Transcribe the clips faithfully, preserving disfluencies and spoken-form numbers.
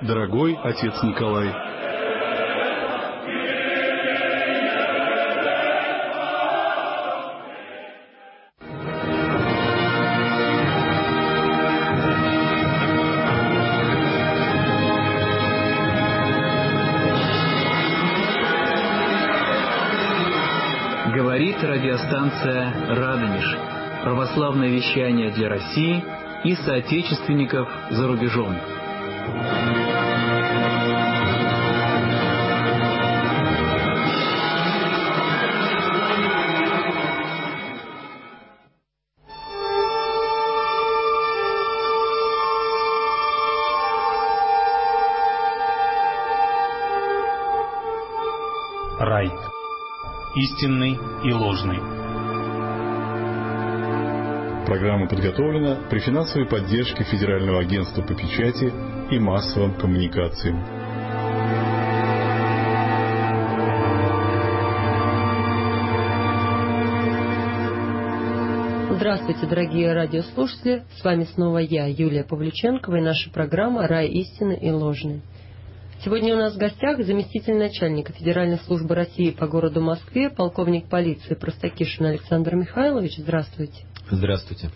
дорогой отец Николай. Говорит радиостанция «Радонеж». Православное вещание для России и соотечественников за рубежом. Рай. Истинный и ложный. Программа подготовлена при финансовой поддержке Федерального агентства по печати и массовым коммуникациям. Здравствуйте, дорогие радиослушатели! С вами снова я, Юлия Павлюченкова, и наша программа «Рай истинный и ложный». Сегодня у нас в гостях заместитель начальника Федеральной службы России по городу Москве, полковник полиции Простакишин Александр Михайлович. Здравствуйте. Здравствуйте.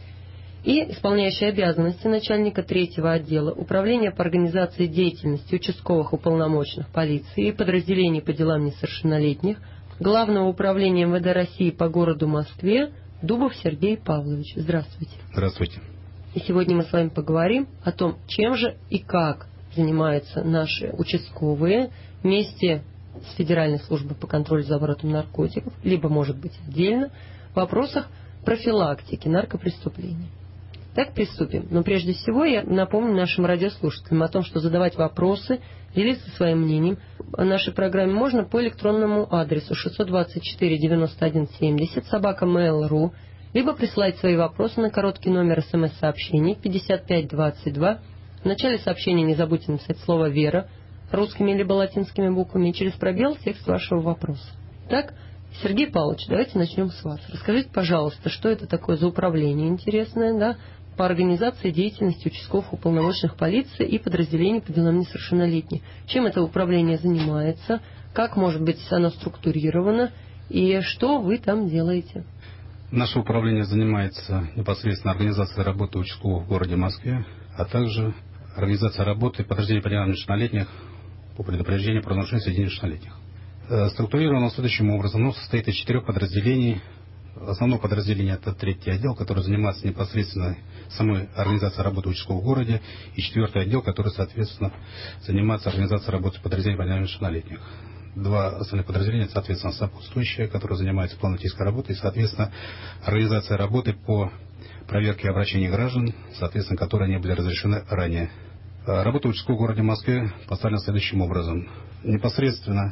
И исполняющий обязанности начальника третьего отдела Управления по организации деятельности участковых уполномоченных полиции и подразделений по делам несовершеннолетних Главного управления эм вэ дэ России по городу Москве Дубов Сергей Павлович. Здравствуйте. Здравствуйте. И сегодня мы с вами поговорим о том, чем же и как занимаются наши участковые вместе с Федеральной службой по контролю за оборотом наркотиков, либо, может быть, отдельно, в вопросах профилактики наркопреступлений. Так, приступим. Но прежде всего я напомню нашим радиослушателям о том, что задавать вопросы, делиться своим мнением о нашей программе можно по электронному адресу шестьсот двадцать четыре девяносто один семьдесят собака мэйл точка ру, либо присылать свои вопросы на короткий номер смс-сообщений пятьдесят пять двадцать два. В начале сообщения не забудьте написать слово «Вера» русскими либо латинскими буквами и через пробел текст вашего вопроса. Так, Сергей Павлович, давайте начнем с вас. Расскажите, пожалуйста, что это такое за управление интересное, да, по организации деятельности участковых уполномоченных полиции и подразделений по делам несовершеннолетних. Чем это управление занимается, как, может быть, оно структурировано и что вы там делаете? Наше управление занимается непосредственно организацией работы участковых в городе Москве, а также организацией работы подразделений по делам несовершеннолетних по предупреждению правонарушений среди несовершеннолетних. Структурировано следующим образом. Оно состоит из четырех подразделений. Основное подразделение – это третий отдел, который занимается непосредственно самой организацией работы участковых в городе, и четвертый отдел, который, соответственно, занимается организацией работы подразделений по делам несовершеннолетних. Два основных подразделения, соответственно, сопутствующие, которые занимаются плановой работой, и, соответственно, организация работы по проверке обращений граждан, соответственно, которые не были разрешены ранее. Работа участковых в городе Москве поставлена следующим образом. Непосредственно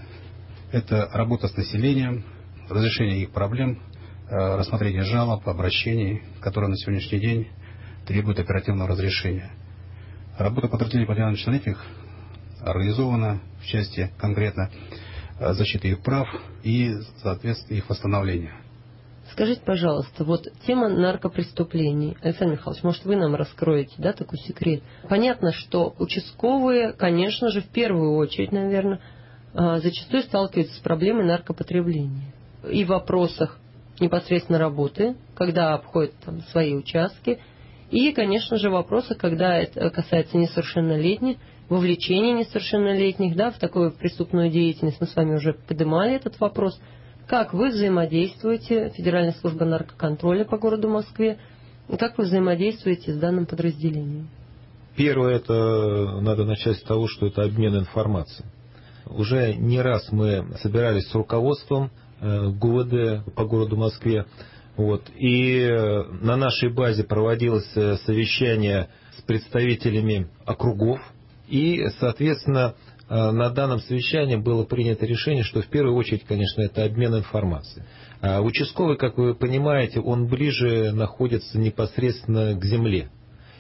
это работа с населением, разрешение их проблем, рассмотрение жалоб, обращений, которые на сегодняшний день требуют оперативного разрешения. Работа подразделений по делам несовершеннолетних организована в части конкретно защиты их прав и, соответственно, их восстановления. Скажите, пожалуйста, вот тема наркопреступлений. Александр Михайлович, может, вы нам раскроете, да, такой секрет? Понятно, что участковые, конечно же, в первую очередь, наверное, зачастую сталкиваются с проблемой наркопотребления. И в вопросах непосредственно работы, когда обходят там свои участки, и, конечно же, вопросы, когда это касается несовершеннолетних, вовлечения несовершеннолетних, да, в такую преступную деятельность. Мы с вами уже поднимали этот вопрос. Как вы взаимодействуете, Федеральная служба наркоконтроля по городу Москве, и как вы взаимодействуете с данным подразделением? Первое, это надо начать с того, что это обмен информацией. Уже не раз мы собирались с руководством ГУ вэ дэ по городу Москве, вот, и на нашей базе проводилось совещание с представителями округов, и, соответственно, на данном совещании было принято решение, что в первую очередь, конечно, это обмен информацией. А участковый, как вы понимаете, он ближе находится непосредственно к земле.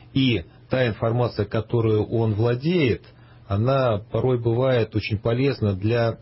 И та информация, которую он владеет, она порой бывает очень полезна для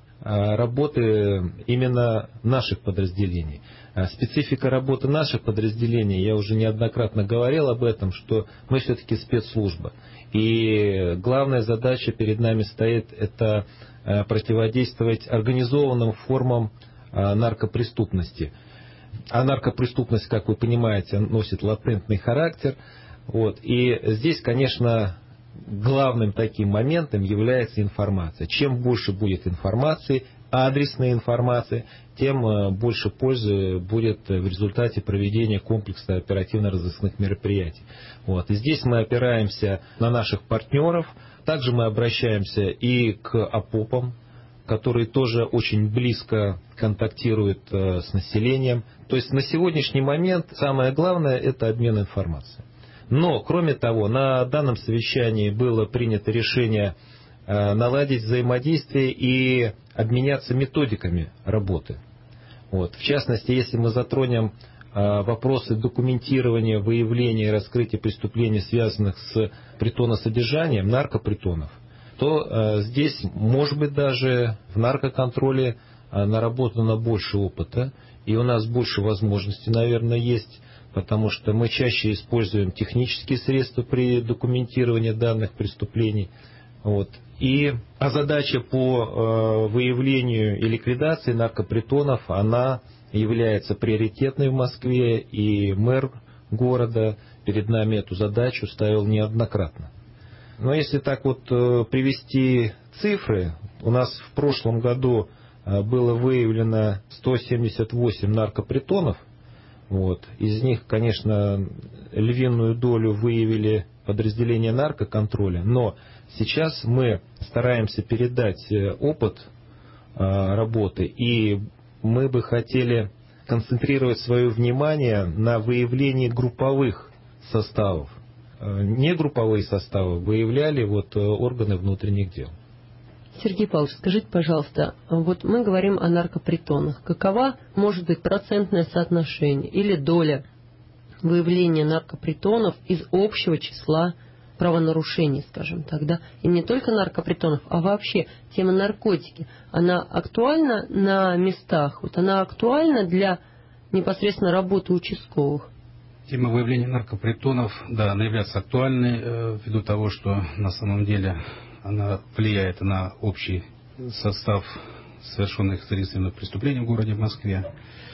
работы именно наших подразделений. Специфика работы наших подразделений, я уже неоднократно говорил об этом, что мы все-таки спецслужба. И главная задача перед нами стоит – это противодействовать организованным формам наркопреступности. А наркопреступность, как вы понимаете, носит латентный характер. Вот. И здесь, конечно, главным таким моментом является информация. Чем больше будет информации, адресной информации, тем больше пользы будет в результате проведения комплекса оперативно-розыскных мероприятий. Вот. И здесь мы опираемся на наших партнеров. Также мы обращаемся и к ОПОПам, которые тоже очень близко контактируют с населением. То есть на сегодняшний момент самое главное – это обмен информацией. Но, кроме того, на данном совещании было принято решение наладить взаимодействие и обменяться методиками работы. Вот. В частности, если мы затронем вопросы документирования, выявления и раскрытия преступлений, связанных с притоносодержанием, наркопритонов, то э, здесь, может быть, даже в наркоконтроле э, наработано больше опыта, и у нас больше возможностей, наверное, есть, потому что мы чаще используем технические средства при документировании данных преступлений. Вот. И, а задача по э, выявлению и ликвидации наркопритонов, она является приоритетной в Москве, и мэр города перед нами эту задачу ставил неоднократно. Но если так вот привести цифры, у нас в прошлом году было выявлено сто семьдесят восемь наркопритонов. Вот. Из них, конечно, львиную долю выявили подразделения наркоконтроля, но сейчас мы стараемся передать опыт работы, и мы бы хотели концентрировать свое внимание на выявлении групповых составов. Негрупповые составы выявляли вот органы внутренних дел. Сергей Павлович, скажите, пожалуйста, вот мы говорим о наркопритонах. Какова может быть процентное соотношение или доля выявления наркопритонов из общего числа правонарушений, скажем так, да? И не только наркопритонов, а вообще тема наркотики. Она актуальна на местах? Вот она актуальна для непосредственно работы участковых? Тема выявления наркопритонов, да, она является актуальной, э, ввиду того, что на самом деле она влияет на общий состав совершенных зарегистрированных преступлений в городе Москве.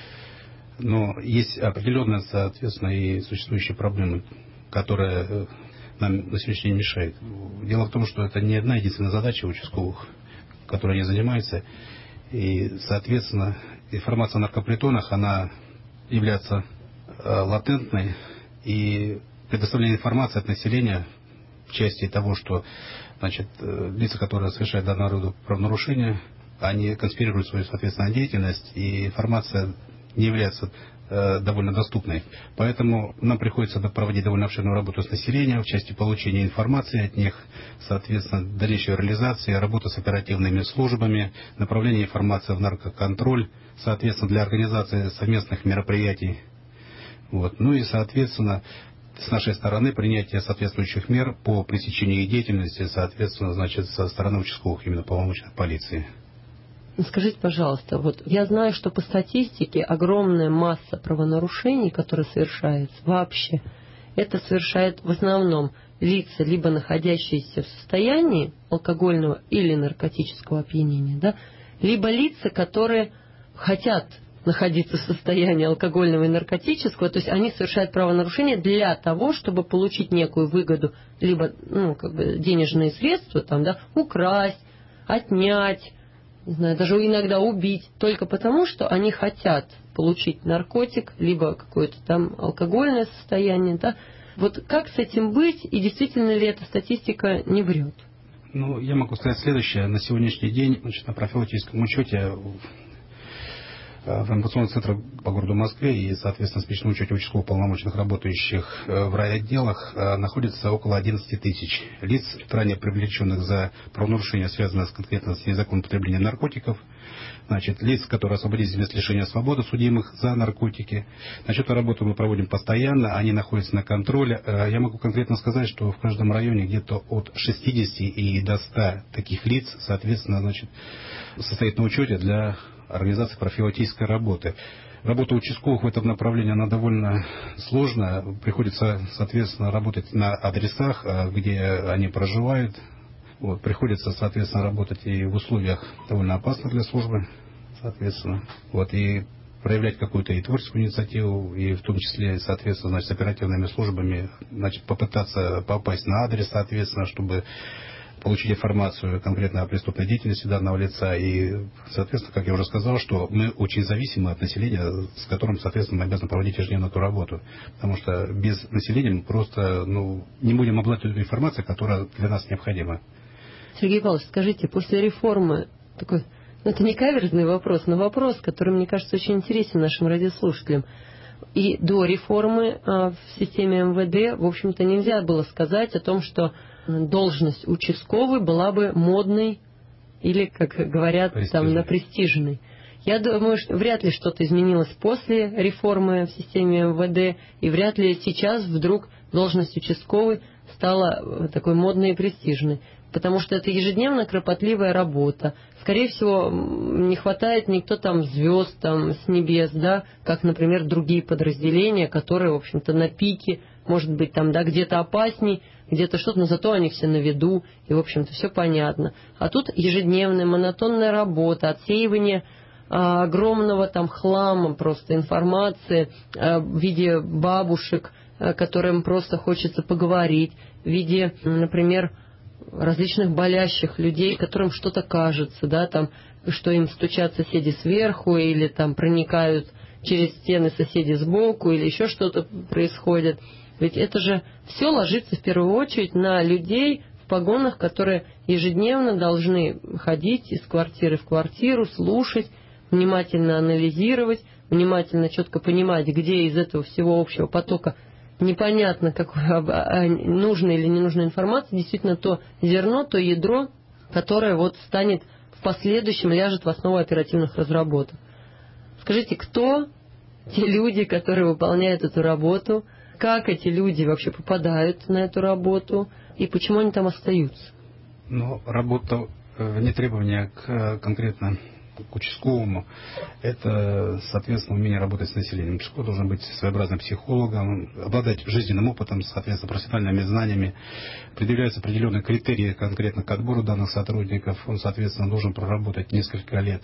Но есть определенная, соответственно, и существующие проблемы, которые нам на сегодняшний день мешают. Дело в том, что это не одна единственная задача участковых, которой они занимаются. И, соответственно, информация о наркопритонах, она является латентной, и предоставление информации от населения в части того, что, значит, лица, которые совершают данного рода правонарушения, они конспирируют свою, соответственно, деятельность, и информация не является э, довольно доступной. Поэтому нам приходится проводить довольно обширную работу с населением в части получения информации от них, соответственно, дальнейшей реализации, работа с оперативными службами, направление информации в наркоконтроль, соответственно, для организации совместных мероприятий. Вот. Ну и, соответственно, с нашей стороны принятие соответствующих мер по пресечению их деятельности, соответственно, значит, со стороны участковых, именно полномочных полиции. Скажите, пожалуйста, вот я знаю, что по статистике огромная масса правонарушений, которые совершаются вообще, это совершают в основном лица, либо находящиеся в состоянии алкогольного или наркотического опьянения, да, либо лица, которые хотят находиться в состоянии алкогольного и наркотического, то есть они совершают правонарушения для того, чтобы получить некую выгоду, либо, ну, как бы денежные средства, там, да, украсть, отнять, не знаю, даже иногда убить, только потому, что они хотят получить наркотик, либо какое-то там алкогольное состояние, да. Вот как с этим быть, и действительно ли эта статистика не врет? Ну, я могу сказать следующее. На сегодняшний день, значит, на профилактическом учете в информационных центрах по городу Москве и, соответственно, в специальном учете участковых полномочных работающих в райотделах находится около одиннадцати тысяч лиц, ранее привлеченных за правонарушения, связанные с, конкретно с незаконным потреблением наркотиков, значит, лиц, которые освободились без лишения свободы, судимых за наркотики. Значит, эту работу мы проводим постоянно, они находятся на контроле. Я могу конкретно сказать, что в каждом районе где-то от шестидесяти и до ста таких лиц, соответственно, значит, состоит на учете для организации профилактической работы. Работа участковых в этом направлении, она довольно сложная. Приходится, соответственно, работать на адресах, где они проживают. Вот, приходится, соответственно, работать и в условиях довольно опасных для службы, соответственно. Вот, и проявлять какую-то и творческую инициативу, и в том числе, соответственно, значит, с оперативными службами, значит, попытаться попасть на адрес, соответственно, чтобы получить информацию конкретно о преступной деятельности данного лица. И, соответственно, как я уже сказал, что мы очень зависимы от населения, с которым, соответственно, мы обязаны проводить ежедневно эту работу. Потому что без населения мы просто ну, не будем обладать той информацией, которая для нас необходима. Сергей Павлович, скажите, после реформы, такой, ну, это не каверзный вопрос, но вопрос, который, мне кажется, очень интересен нашим радиослушателям. И до реформы а, в системе эм вэ дэ, в общем-то, нельзя было сказать о том, что должность участковой была бы модной или, как говорят, там, на престижной. Я думаю, что вряд ли что-то изменилось после реформы в системе эм вэ дэ, и вряд ли сейчас вдруг должность участковой стала такой модной и престижной. Потому что это ежедневно кропотливая работа. Скорее всего, не хватает никто там звезд там, с небес, да, как, например, другие подразделения, которые, в общем-то, на пике, может быть, там, да, где-то опасней, где-то что-то, но зато они все на виду, и, в общем-то, все понятно. А тут ежедневная монотонная работа, отсеивание а, огромного там хлама, просто информации а, в виде бабушек, а, которым просто хочется поговорить, в виде, например, различных болящих людей, которым что-то кажется, да, там, что им стучат соседи сверху, или там проникают через стены соседи сбоку, или еще что-то происходит. Ведь это же все ложится в первую очередь на людей в погонах, которые ежедневно должны ходить из квартиры в квартиру, слушать, внимательно анализировать, внимательно четко понимать, где из этого всего общего потока непонятно, какой, нужная или ненужная информация, действительно то зерно, то ядро, которое вот станет в последующем, ляжет в основу оперативных разработок. Скажите, кто те люди, которые выполняют эту работу, как эти люди вообще попадают на эту работу и почему они там остаются? Ну, работа, не требования к конкретно к участковому, это, соответственно, умение работать с населением. Участковый должен быть своеобразным психологом, обладать жизненным опытом, соответственно, профессиональными знаниями. Предъявляются определенные критерии конкретно к отбору данных сотрудников. Он, соответственно, должен проработать несколько лет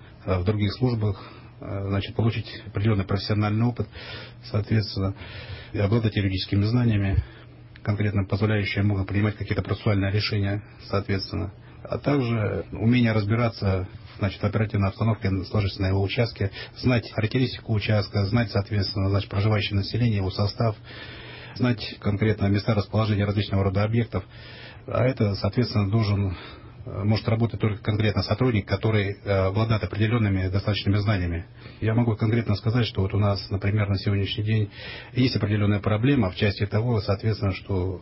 в других службах, значит, получить определенный профессиональный опыт, соответственно, и обладать юридическими знаниями, конкретно позволяющие ему принимать какие-то процессуальные решения, соответственно. А также умение разбираться, значит, в оперативной обстановке, сложившейся на его участке, знать характеристику участка, знать, соответственно, значит, проживающее население, его состав, знать конкретно места расположения различного рода объектов. А это, соответственно, должен, может работать только конкретно сотрудник, который обладает определенными достаточными знаниями. Я могу конкретно сказать, что вот у нас, например, на сегодняшний день есть определенная проблема в части того, соответственно, что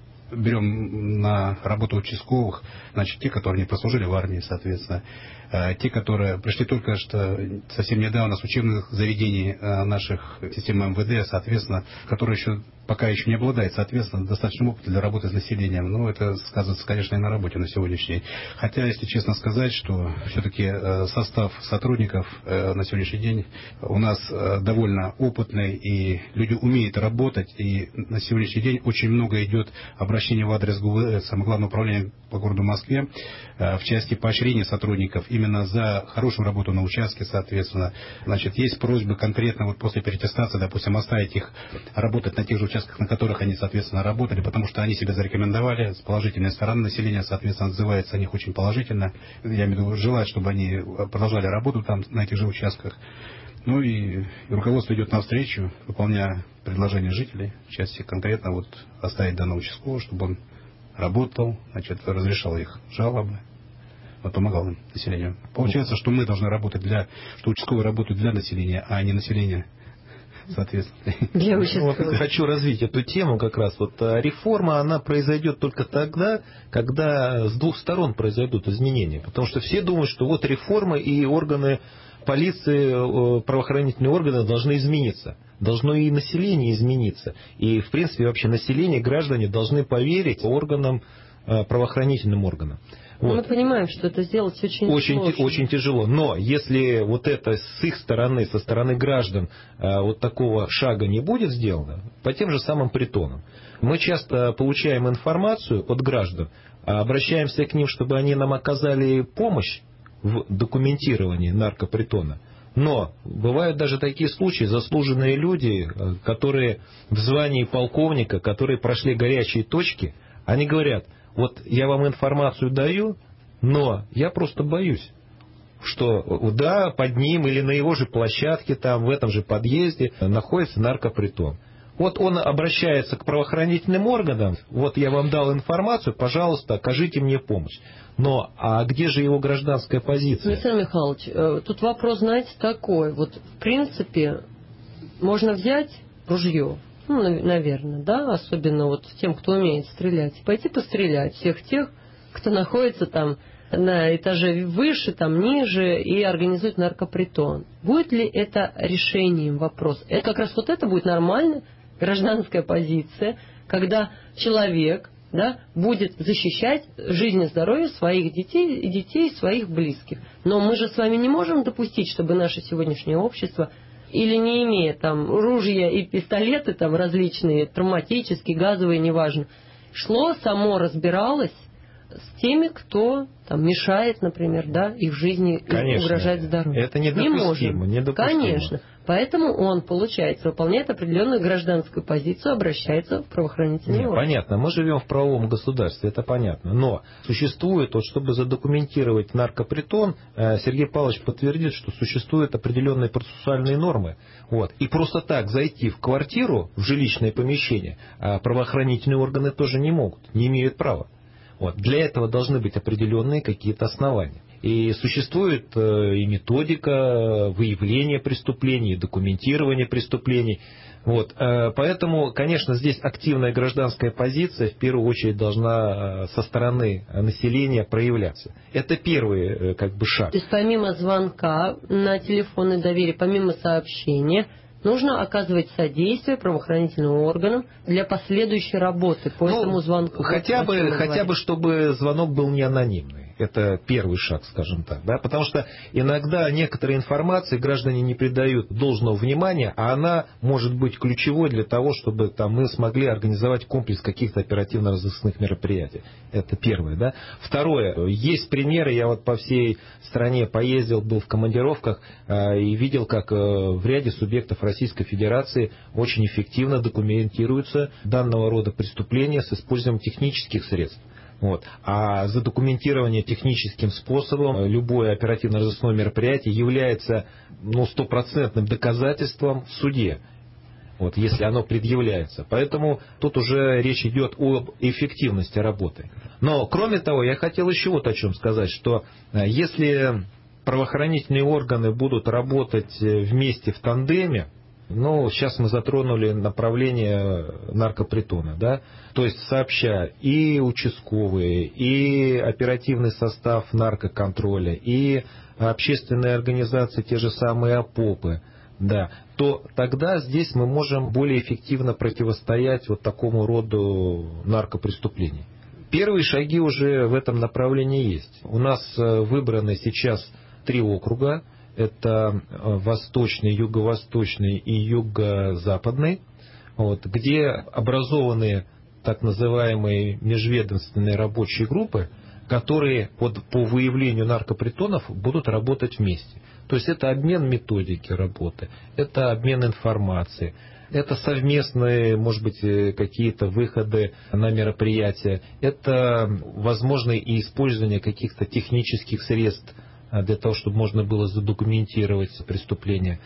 берем на работу участковых, значит, те, которые не прослужили в армии, соответственно, те, которые пришли только что совсем недавно с учебных заведений наших систем эм вэ дэ, соответственно, которые еще пока еще не обладает, соответственно, достаточным опытом для работы с населением. Но это сказывается, конечно, и на работе на сегодняшний день. Хотя, если честно сказать, что все-таки состав сотрудников на сегодняшний день у нас довольно опытный, и люди умеют работать, и на сегодняшний день очень много идет обращений в адрес гэ вэ эс, самое главное управление по городу Москве, в части поощрения сотрудников именно за хорошую работу на участке, соответственно. Значит, есть просьбы конкретно вот после переаттестации, допустим, оставить их работать на тех же участках, на которых они, соответственно, работали, потому что они себя зарекомендовали, с положительной стороны населения, соответственно, отзывается о них очень положительно. Я имею в виду, желают, чтобы они продолжали работу там, на этих же участках. Ну и, и руководство идет навстречу, выполняя предложения жителей, в части конкретно вот оставить данного участкового, чтобы он работал, значит, разрешал их жалобы, вот, помогал им, населению. Получается, что мы должны работать для, что участковые работают для населения, а не население, соответственно. Для вот, хочу развить эту тему как раз. Вот реформа, она произойдет только тогда, когда с двух сторон произойдут изменения. Потому что все думают, что вот реформа и органы полиции, правоохранительные органы должны измениться. Должно и население измениться. И, в принципе, вообще население, граждане должны поверить органам, правоохранительным органам. Вот. Мы понимаем, что это сделать очень, очень сложно. Очень тяжело. Но если вот это с их стороны, со стороны граждан, вот такого шага не будет сделано, по тем же самым притонам, мы часто получаем информацию от граждан, обращаемся к ним, чтобы они нам оказали помощь в документировании наркопритона. Но бывают даже такие случаи, заслуженные люди, которые в звании полковника, которые прошли горячие точки, они говорят: вот я вам информацию даю, но я просто боюсь, что да, под ним или на его же площадке, там, в этом же подъезде находится наркопритон. Вот он обращается к правоохранительным органам: вот я вам дал информацию, пожалуйста, окажите мне помощь. Но а где же его гражданская позиция? Александр Михайлович, тут вопрос, знаете, такой. Вот, в принципе, можно взять ружье, ну, наверное, да, особенно вот тем, кто умеет стрелять, пойти пострелять всех тех, кто находится там на этаже выше, там ниже, и организует наркопритон. Будет ли это решением вопрос? Это как раз вот это будет нормальная гражданская позиция, когда человек, да, будет защищать жизнь и здоровье своих детей и детей своих близких. Но мы же с вами не можем допустить, чтобы наше сегодняшнее общество, или не имея там ружья и пистолеты там различные, травматические, газовые, неважно, шло, само разбиралось с теми, кто там мешает, например, да, их жизни, и угрожает здоровью. Это недопустимо, не недопустимо. Конечно. Поэтому он, получается, выполняет определенную гражданскую позицию, обращается в правоохранительные органы. Понятно, мы живем в правовом государстве, это понятно. Но существует, вот, чтобы задокументировать наркопритон, Сергей Павлович подтвердит, что существуют определенные процессуальные нормы. Вот. И просто так зайти в квартиру, в жилищное помещение, правоохранительные органы тоже не могут, не имеют права. Вот. Для этого должны быть определенные какие-то основания. И существует и методика выявления преступлений, документирования преступлений. Вот. Поэтому, конечно, здесь активная гражданская позиция в первую очередь должна со стороны населения проявляться. Это первый как бы шаг. То есть помимо звонка на телефонное доверие, помимо сообщения, нужно оказывать содействие правоохранительным органам для последующей работы по ну, этому звонку. Хотя бы, хотя бы, чтобы звонок был не анонимный. Это первый шаг, скажем так. Да? Потому что иногда некоторые информации граждане не придают должного внимания, а она может быть ключевой для того, чтобы там, мы смогли организовать комплекс каких-то оперативно-розыскных мероприятий. Это первое. Да? Второе. Есть примеры, я вот по всей стране поездил, был в командировках э, и видел, как э, в ряде субъектов Российской Федерации очень эффективно документируются данного рода преступления с использованием технических средств. Вот. А задокументирование техническим способом любое оперативно-розыскное мероприятие является ну, стопроцентным доказательством в суде, вот, если оно предъявляется. Поэтому тут уже речь идет об эффективности работы. Но, кроме того, я хотел еще вот о чем сказать, что если правоохранительные органы будут работать вместе в тандеме, ну, сейчас мы затронули направление наркопритона, да, то есть сообща и участковые, и оперативный состав наркоконтроля, и общественные организации, те же самые ОПОПы, да, то тогда здесь мы можем более эффективно противостоять вот такому роду наркопреступлений. Первые шаги уже в этом направлении есть. У нас выбраны сейчас три округа. Это восточный, юго-восточный и юго-западный, вот, где образованы так называемые межведомственные рабочие группы, которые вот, по выявлению наркопритонов будут работать вместе. То есть это обмен методики работы, это обмен информацией, это совместные, может быть, какие-то выходы на мероприятия, это возможно и использование каких-то технических средств для того, чтобы можно было задокументировать преступление.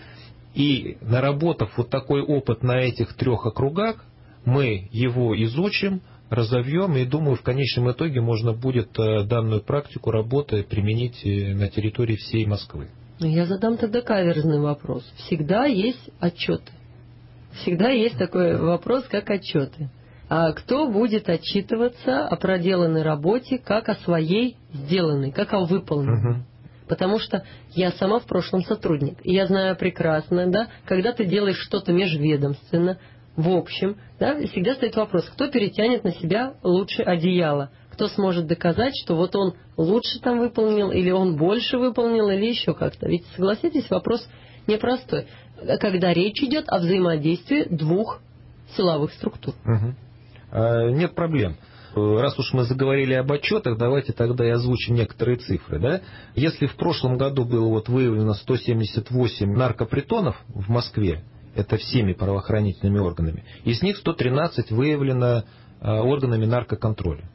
И наработав вот такой опыт на этих трех округах, мы его изучим, разовьем, и, думаю, в конечном итоге можно будет данную практику работы применить на территории всей Москвы. Я задам тогда каверзный вопрос. Всегда есть отчеты. Всегда есть такой вопрос, как отчеты. А кто будет отчитываться о проделанной работе, как о своей сделанной, как о выполненной? Угу. Потому что я сама в прошлом сотрудник, и я знаю прекрасно, да, когда ты делаешь что-то межведомственно, в общем, да, всегда стоит вопрос, кто перетянет на себя лучше одеяло, кто сможет доказать, что вот он лучше там выполнил, или он больше выполнил, или еще как-то. Ведь, согласитесь, вопрос непростой, когда речь идет о взаимодействии двух силовых структур. Угу. А, нет проблем. Раз уж мы заговорили об отчетах, давайте тогда и озвучим некоторые цифры. Да? Если в прошлом году было вот выявлено сто семьдесят восемь наркопритонов в Москве, это всеми правоохранительными органами, из них сто тринадцать выявлено органами наркоконтроля.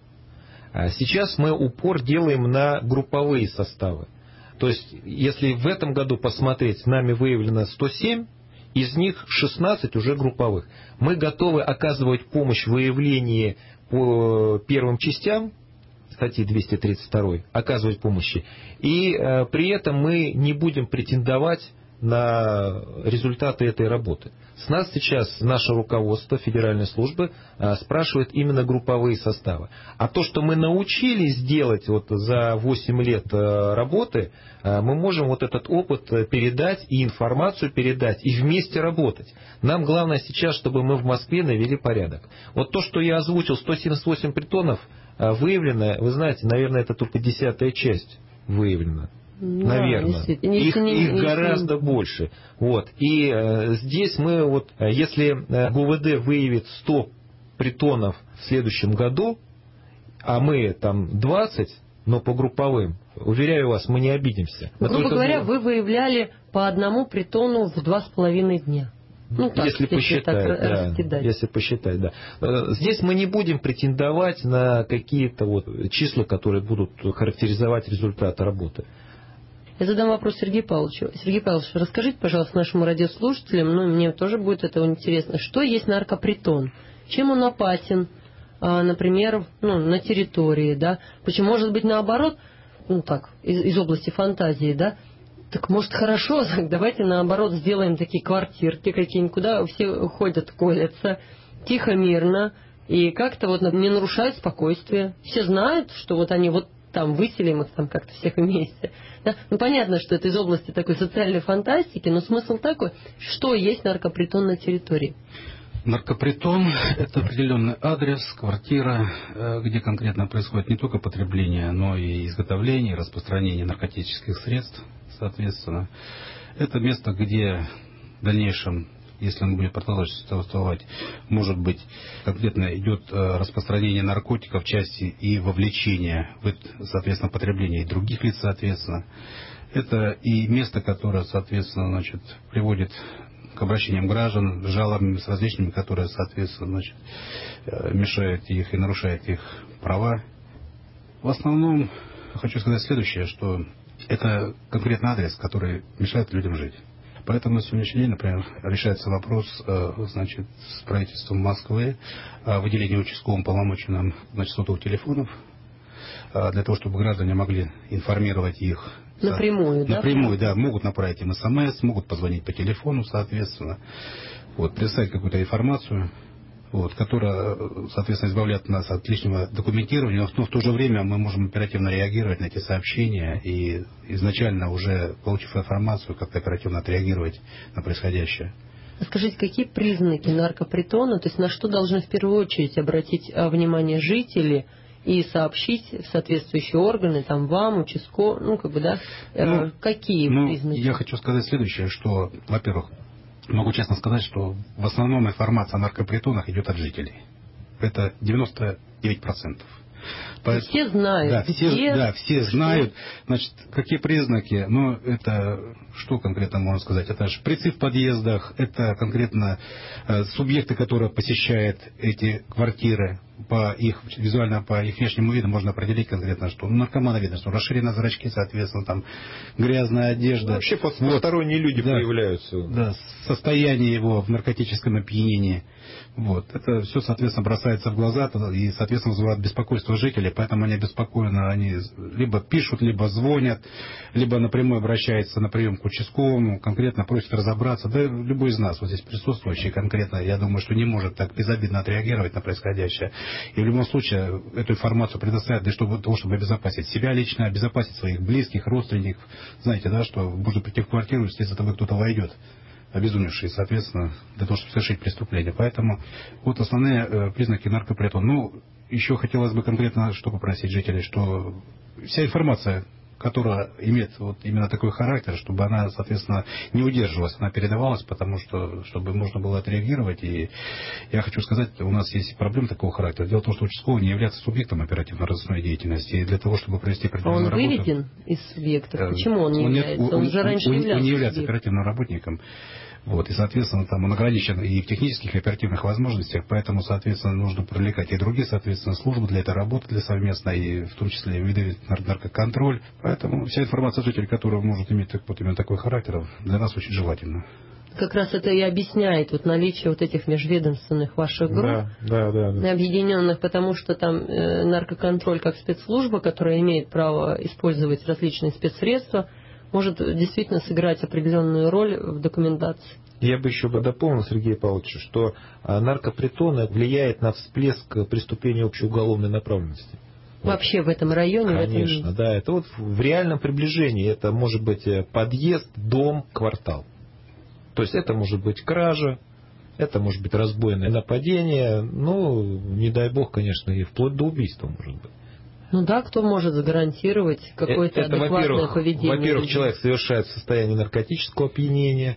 Сейчас мы упор делаем на групповые составы. То есть, если в этом году посмотреть, нами выявлено сто семь, из них шестнадцать уже групповых. Мы готовы оказывать помощь в выявлении по первым частям статьи двести тридцать два, оказывать помощи. И э, при этом мы не будем претендовать на результаты этой работы. С нас сейчас наше руководство федеральной службы э, спрашивает именно групповые составы. А то, что мы научились делать вот за восемь лет э, работы, э, мы можем вот этот опыт передать и информацию передать, и вместе работать. Нам главное сейчас, чтобы мы в Москве навели порядок. Вот то, что я озвучил, сто семьдесят восемь притонов э, выявлено, вы знаете, наверное, это только десятая часть выявлена. Да, наверное. Их, не, их не, гораздо не... больше. Вот. И э, здесь мы, вот, если э, ГУВД выявит сто притонов в следующем году, а мы там двадцать, но по групповым, уверяю вас, мы не обидимся. Ну, грубо говоря, было... вы выявляли по одному притону в два с половиной дня. Ну, так, если, посчитать, да, если посчитать, да. Здесь мы не будем претендовать на какие-то вот числа, которые будут характеризовать результат работы. Я задам вопрос Сергею Павловичу. Сергей Павлович, расскажите, пожалуйста, нашим радиослушателям, ну, мне тоже будет это интересно, что есть наркопритон? Чем он опасен, например, ну, на территории, да? Почему, может быть, наоборот, ну, так, из, из области фантазии, да? Так, может, хорошо, давайте, наоборот, сделаем такие квартирки какие-нибудь, куда все ходят, колятся, тихо, мирно, и как-то вот не нарушают спокойствие. Все знают, что вот они вот там выселим их там как-то всех вместе. Да? Ну, понятно, что это из области такой социальной фантастики, но смысл такой, что есть наркопритон на территории. Наркопритон – это определенный адрес, квартира, где конкретно происходит не только потребление, но и изготовление, и распространение наркотических средств, соответственно. Это место, где в дальнейшем, если он будет продолжать существовать, может быть, конкретно идет распространение наркотиков в части и вовлечение в, соответственно, потребление и других лиц, соответственно. Это и место, которое, соответственно, значит, приводит к обращениям граждан, жалобами с различными, которые, соответственно, значит, мешают их и нарушают их права. В основном хочу сказать следующее, что это конкретный адрес, который мешает людям жить. Поэтому на сегодняшний день, например, решается вопрос, значит, с правительством Москвы о выделении участковым полномоченным, значит, сотовых телефонов, для того, чтобы граждане могли информировать их. Напрямую, да? Напрямую, да. Могут направить им смс, могут позвонить по телефону, соответственно. Вот, представить какую-то информацию, вот, которая, соответственно, избавляет нас от лишнего документирования, но в то же время мы можем оперативно реагировать на эти сообщения и изначально, уже получив информацию, как-то оперативно отреагировать на происходящее. Скажите, какие признаки наркопритона, то есть на что должны в первую очередь обратить внимание жители и сообщить в соответствующие органы, там, вам, участковым, ну, как бы, да, ну, какие ну, признаки? Я хочу сказать следующее, что, во-первых, могу честно сказать, что в основном информация о наркопритонах идет от жителей. Это девяносто девять процентов. По... Все знают. Да, все, где, да, все знают. Значит, какие признаки? Ну, это что конкретно можно сказать? Это шприцы в подъездах, это конкретно э, субъекты, которые посещают эти квартиры. По их, визуально по их внешнему виду можно определить конкретно, что наркоманы видно, что расширены зрачки, соответственно, там грязная одежда. Вообще посторонние вот, люди да, появляются. Да, состояние его в наркотическом опьянении. Вот. Это все, соответственно, бросается в глаза и, соответственно, вызывает беспокойство жителей, поэтому они обеспокоены, они либо пишут, либо звонят, либо напрямую обращаются на прием к участковому, конкретно просят разобраться. Да любой из нас, вот здесь присутствующий конкретно, я думаю, что не может так безобидно отреагировать на происходящее. И в любом случае эту информацию предоставят для того, чтобы обезопасить себя лично, обезопасить своих близких, родственников. Знаете, да, что можно прийти в квартиру, если за тобой кто-то войдет, обезумевший, соответственно, для того, чтобы совершить преступление. Поэтому вот основные э, признаки наркопритона. Ну, еще хотелось бы конкретно что попросить жителей, что вся информация, которая имеет вот именно такой характер, чтобы она, соответственно, не удерживалась, она передавалась, потому что, чтобы можно было отреагировать. И я хочу сказать, у нас есть проблемы такого характера. Дело в том, что участковый не является субъектом оперативно-розыскной деятельности. И для того, чтобы провести определенную а он работу... Он выведен из субъектов? Почему он не он является? Нет, он, он же раньше он, являлся он не является субъектом. оперативным работником. Вот, и, соответственно, там он ограничен и в технических, и оперативных возможностях, поэтому, соответственно, нужно привлекать и другие, соответственно, службы для этой работы, для совместной, и в том числе виды наркоконтроль. Поэтому вся информация жителей, которая может иметь вот именно такой характер, для нас очень желательно. Как раз это и объясняет вот наличие вот этих межведомственных ваших групп, да, да, да, да. объединенных, потому что там э, наркоконтроль как спецслужба, которая имеет право использовать различные спецсредства, может действительно сыграть определенную роль в документации. Я бы еще бы дополнил, Сергей Павлович, что наркопритоны влияет на всплеск преступлений общеуголовной направленности. Вообще в этом районе? Конечно, в этом... да. Это вот в реальном приближении. Это может быть подъезд, дом, квартал. То есть это может быть кража, это может быть разбойное нападение, ну, не дай бог, конечно, и вплоть до убийства может быть. Ну да, кто может гарантировать какое-то это, адекватное во-первых, поведение? Во-первых, человек совершает в состоянии наркотического опьянения.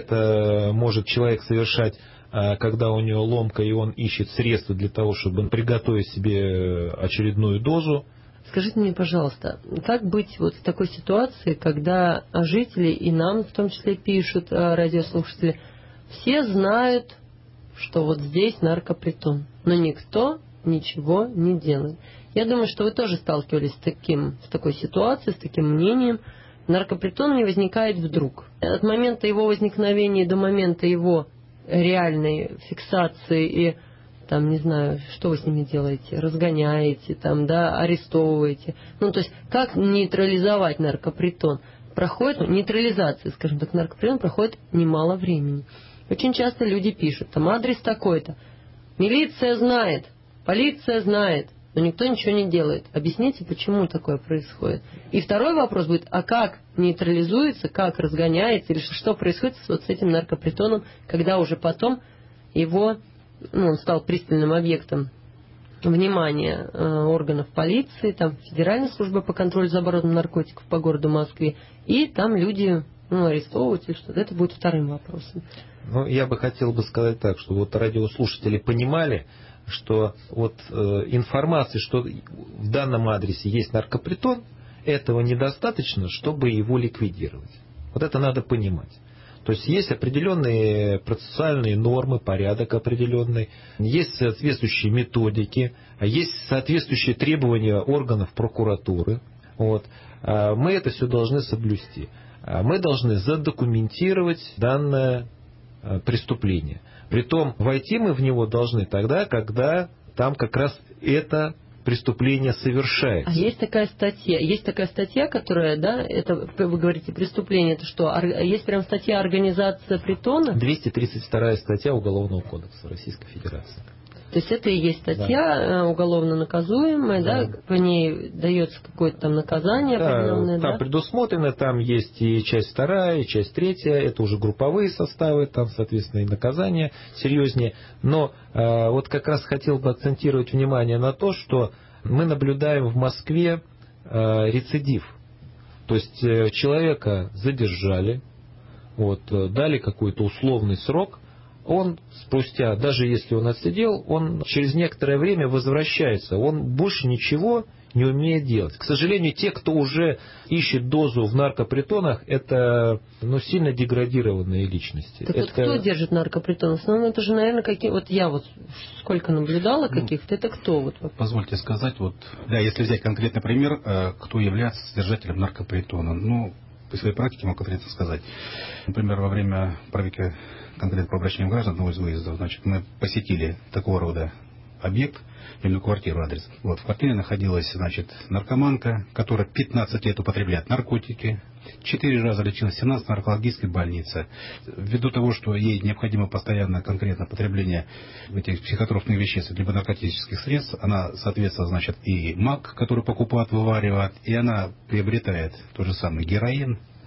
Это может человек совершать, когда у него ломка, и он ищет средства для того, чтобы приготовить себе очередную дозу. Скажите мне, пожалуйста, как быть вот в такой ситуации, когда жители и нам в том числе пишут, радиослушатели, все знают, что вот здесь наркопритон, но никто ничего не делает. Я думаю, что вы тоже сталкивались с, таким, с такой ситуацией, с таким мнением. Наркопритон не возникает вдруг. От момента его возникновения до момента его реальной фиксации и, там, не знаю, что вы с ними делаете, разгоняете, там, да, арестовываете. Ну, то есть, как нейтрализовать наркопритон? Проходит, нейтрализация, скажем так, наркопритон проходит немало времени. Очень часто люди пишут, там, адрес такой-то. Милиция знает, полиция знает. Но никто ничего не делает. Объясните, почему такое происходит. И второй вопрос будет, а как нейтрализуется, как разгоняется, или что происходит вот с этим наркопритоном, когда уже потом его, ну, он стал пристальным объектом внимания э, органов полиции, там Федеральная служба по контролю за оборотом наркотиков по городу Москве, и там люди, ну, арестовывают или что-то. Это будет вторым вопросом. Ну, я бы хотел бы сказать так, что вот радиослушатели понимали, что вот э, информации, что в данном адресе есть наркопритон, этого недостаточно, чтобы его ликвидировать. Вот это надо понимать. То есть есть определенные процессуальные нормы, порядок определенный, есть соответствующие методики, есть соответствующие требования органов прокуратуры. Вот. Мы это все должны соблюсти. Мы должны задокументировать данное преступление. Притом войти мы в него должны тогда, когда там как раз это преступление совершается. А есть такая статья, есть такая статья, которая, да, это вы говорите преступление, это что? Есть прям статья организация притона? двести тридцать вторая статья Уголовного кодекса Российской Федерации. То есть это и есть статья, да, уголовно наказуемая, да. Да, по ней дается какое-то там наказание, да, определенное. Там да? предусмотрено, там есть и часть вторая, и часть третья, это уже групповые составы, там, соответственно, и наказание серьезнее. Но э, вот как раз хотел бы акцентировать внимание на то, что мы наблюдаем в Москве э, рецидив. То есть э, человека задержали, вот, э, дали какой-то условный срок. Он спустя, даже если он отсидел, он через некоторое время возвращается. Он больше ничего не умеет делать. К сожалению, те, кто уже ищет дозу в наркопритонах, это, ну, сильно деградированные личности. Так это... вот кто держит наркопритон? В основном это же, наверное, какие... Вот я вот сколько наблюдала каких-то, это кто? Вот? Позвольте сказать, вот, да, если взять конкретный пример, кто является содержателем наркопритона. Ну, по своей практике могу конкретно сказать. Например, во время проверки конкретно по обращению граждан одного из выездов, значит, мы посетили такого рода объект, именно квартиру, адрес. Вот, в квартире находилась, значит, наркоманка, которая пятнадцать лет употребляет наркотики, четыре раза лечилась в семнадцатой наркологической больнице. Ввиду того, что ей необходимо постоянно конкретное потребление этих психотропных веществ, либо наркотических средств, она, соответственно, значит, и мак, который покупает, вываривает, и она приобретает тот же самый героин,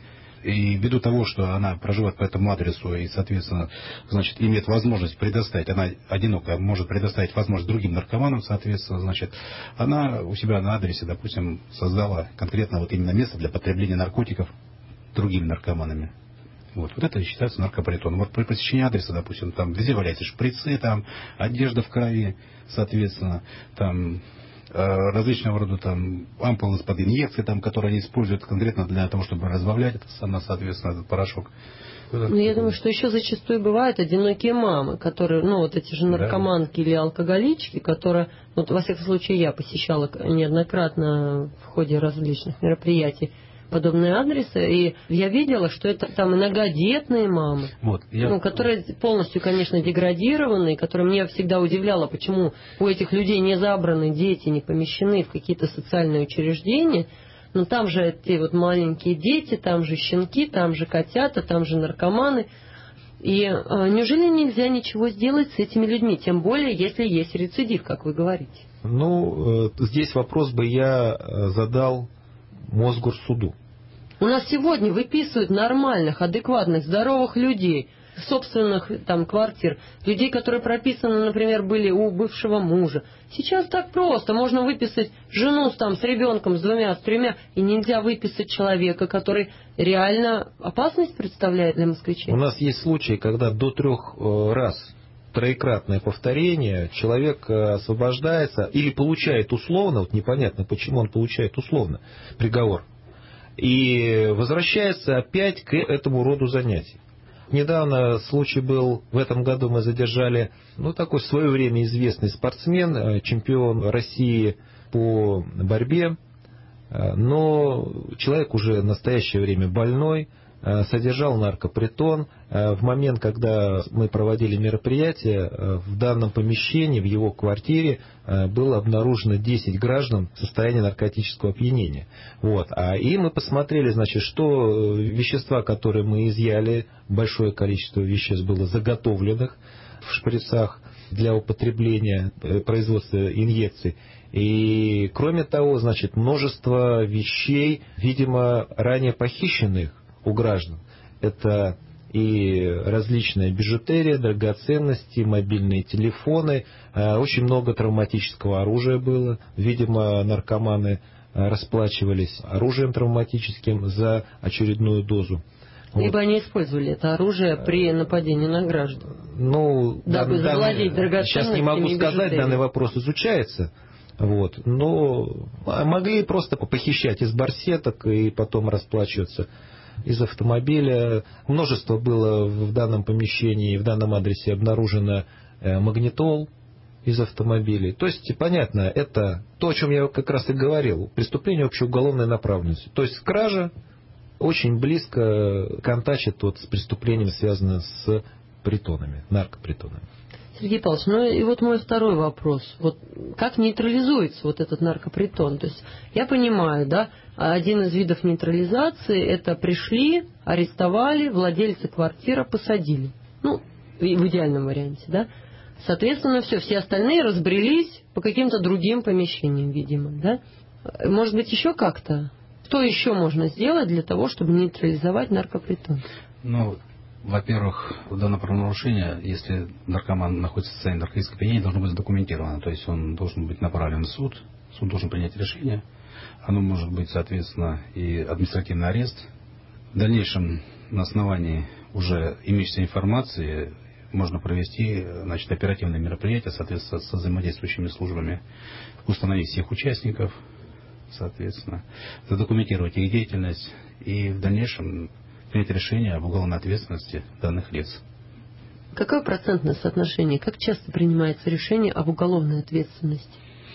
И ввиду того, что она проживает по этому адресу и, соответственно, значит, имеет возможность предоставить, она одинокая, может предоставить возможность другим наркоманам, соответственно, значит, она у себя на адресе, допустим, создала конкретно вот именно место для потребления наркотиков другими наркоманами. Вот, вот это считается наркопритоном. Вот при посещении адреса, допустим, там везде валяются шприцы, там одежда в крови, соответственно, там э, различного рода там ампулы из-под инъекции, там, которые они используют конкретно для того, чтобы разбавлять это самое, соответственно, этот порошок. Ну, я думаю, что еще зачастую бывают одинокие мамы, которые, ну, вот эти же наркоманки, да, или алкоголички, которые, вот, во всяком случае, я посещала неоднократно в ходе различных мероприятий подобные адресы, и я видела, что это там многодетные мамы, вот, я... ну, которые полностью, конечно, деградированные, которые меня всегда удивляло, почему у этих людей не забраны дети, не помещены в какие-то социальные учреждения. Но там же эти вот маленькие дети, там же щенки, там же котята, там же наркоманы. И а, неужели нельзя ничего сделать с этими людьми, тем более, если есть рецидив, как вы говорите? Ну, здесь вопрос бы я задал Мосгорсуду. У нас сегодня выписывают нормальных, адекватных, здоровых людей, собственных там квартир, людей, которые прописаны, например, были у бывшего мужа. Сейчас так просто, можно выписать жену там с ребенком, с двумя, с тремя, и нельзя выписать человека, который реально опасность представляет для москвичей. У нас есть случаи, когда до трех раз троекратное повторение, человек освобождается или получает условно, вот непонятно, почему он получает условно приговор, и возвращается опять к этому роду занятий. Недавно случай был, в этом году мы задержали, ну, такой в свое время известный спортсмен, чемпион России по борьбе, но человек уже в настоящее время больной, содержал наркопритон. В момент, когда мы проводили мероприятие, в данном помещении, в его квартире, было обнаружено десять граждан в состоянии наркотического опьянения. Вот. И мы посмотрели, значит, что вещества, которые мы изъяли, большое количество веществ было заготовленных в шприцах для употребления, производства инъекций. И кроме того, значит, множество вещей, видимо, ранее похищенных у граждан. Это и различная бижутерия, драгоценности, мобильные телефоны. Очень много травматического оружия было. Видимо, наркоманы расплачивались оружием травматическим за очередную дозу. Либо вот. Они использовали это оружие при нападении на граждан. Ну, дабы дан, завладеть драгоценностями. Сейчас не могу сказать, данный вопрос изучается. Вот. Но могли просто похищать из барсеток и потом расплачиваться из автомобиля. Множество было в данном помещении, в данном адресе обнаружено магнитол из автомобилей. То есть, понятно, это то, о чем я как раз и говорил, преступление общеуголовной направленности. То есть кража очень близко контачит вот с преступлением, связанным с притонами, наркопритонами. Сергей Павлович, ну и вот мой второй вопрос. Вот как нейтрализуется вот этот наркопритон? То есть я понимаю, да, один из видов нейтрализации — это пришли, арестовали, владельца квартиры посадили. Ну, в идеальном варианте, да. Соответственно, все, все остальные разбрелись по каким-то другим помещениям, видимо, да. Может быть, еще как-то? Что еще можно сделать для того, чтобы нейтрализовать наркопритон? Ну, во-первых, в данном правонарушении, если наркоман находится в состоянии наркотического опьянения, должно быть задокументировано. То есть он должен быть направлен в суд, суд должен принять решение. Оно может быть, соответственно, и административный арест. В дальнейшем, на основании уже имеющейся информации, можно провести, значит, оперативные мероприятия, соответственно, со взаимодействующими службами, установить всех участников, соответственно, задокументировать их деятельность и в дальнейшем принять решение об уголовной ответственности данных лиц. Какое процентное соотношение? Как часто принимается решение об уголовной ответственности?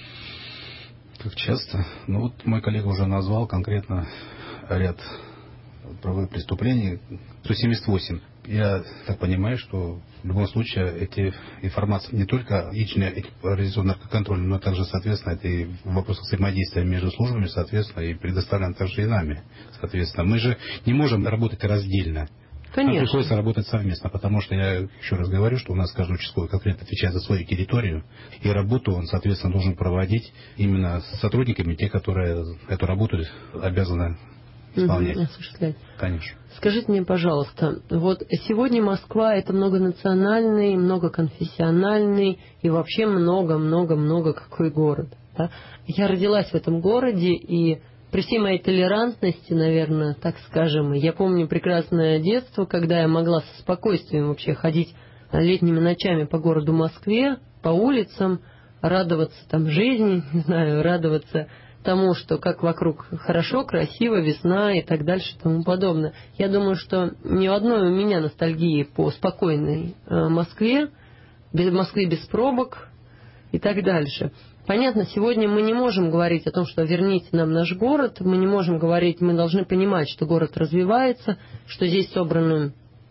Как часто? Ну вот мой коллега уже назвал конкретно ряд правовых преступлений. сто семьдесят восемь. Я так понимаю, что в любом случае эти информации не только личные организационный наркоконтроль, но также, соответственно, это и в вопросах взаимодействия между службами, соответственно, и предоставлено также и нами. Соответственно, мы же не можем работать раздельно. Конечно. Нам приходится работать совместно, потому что я еще раз говорю, что у нас каждый участковый конкретно отвечает за свою территорию, и работу он, соответственно, должен проводить именно с сотрудниками, те, которые эту работу обязаны исполнять. Угу, осуществлять. Конечно. Скажите мне, пожалуйста, вот сегодня Москва — это многонациональный, многоконфессиональный и вообще много-много-много какой город. Да? Я родилась в этом городе, и при всей моей толерантности, наверное, так скажем, я помню прекрасное детство, когда я могла со спокойствием вообще ходить летними ночами по городу Москве, по улицам, радоваться там жизни, не знаю, радоваться тому, что как вокруг хорошо, красиво, весна и так дальше и тому подобное. Я думаю, что ни у одной у меня ностальгии по спокойной э, Москве, без Москвы без пробок и так дальше. Понятно, сегодня мы не можем говорить о том, что верните нам наш город, мы не можем говорить, мы должны понимать, что город развивается, что здесь собраны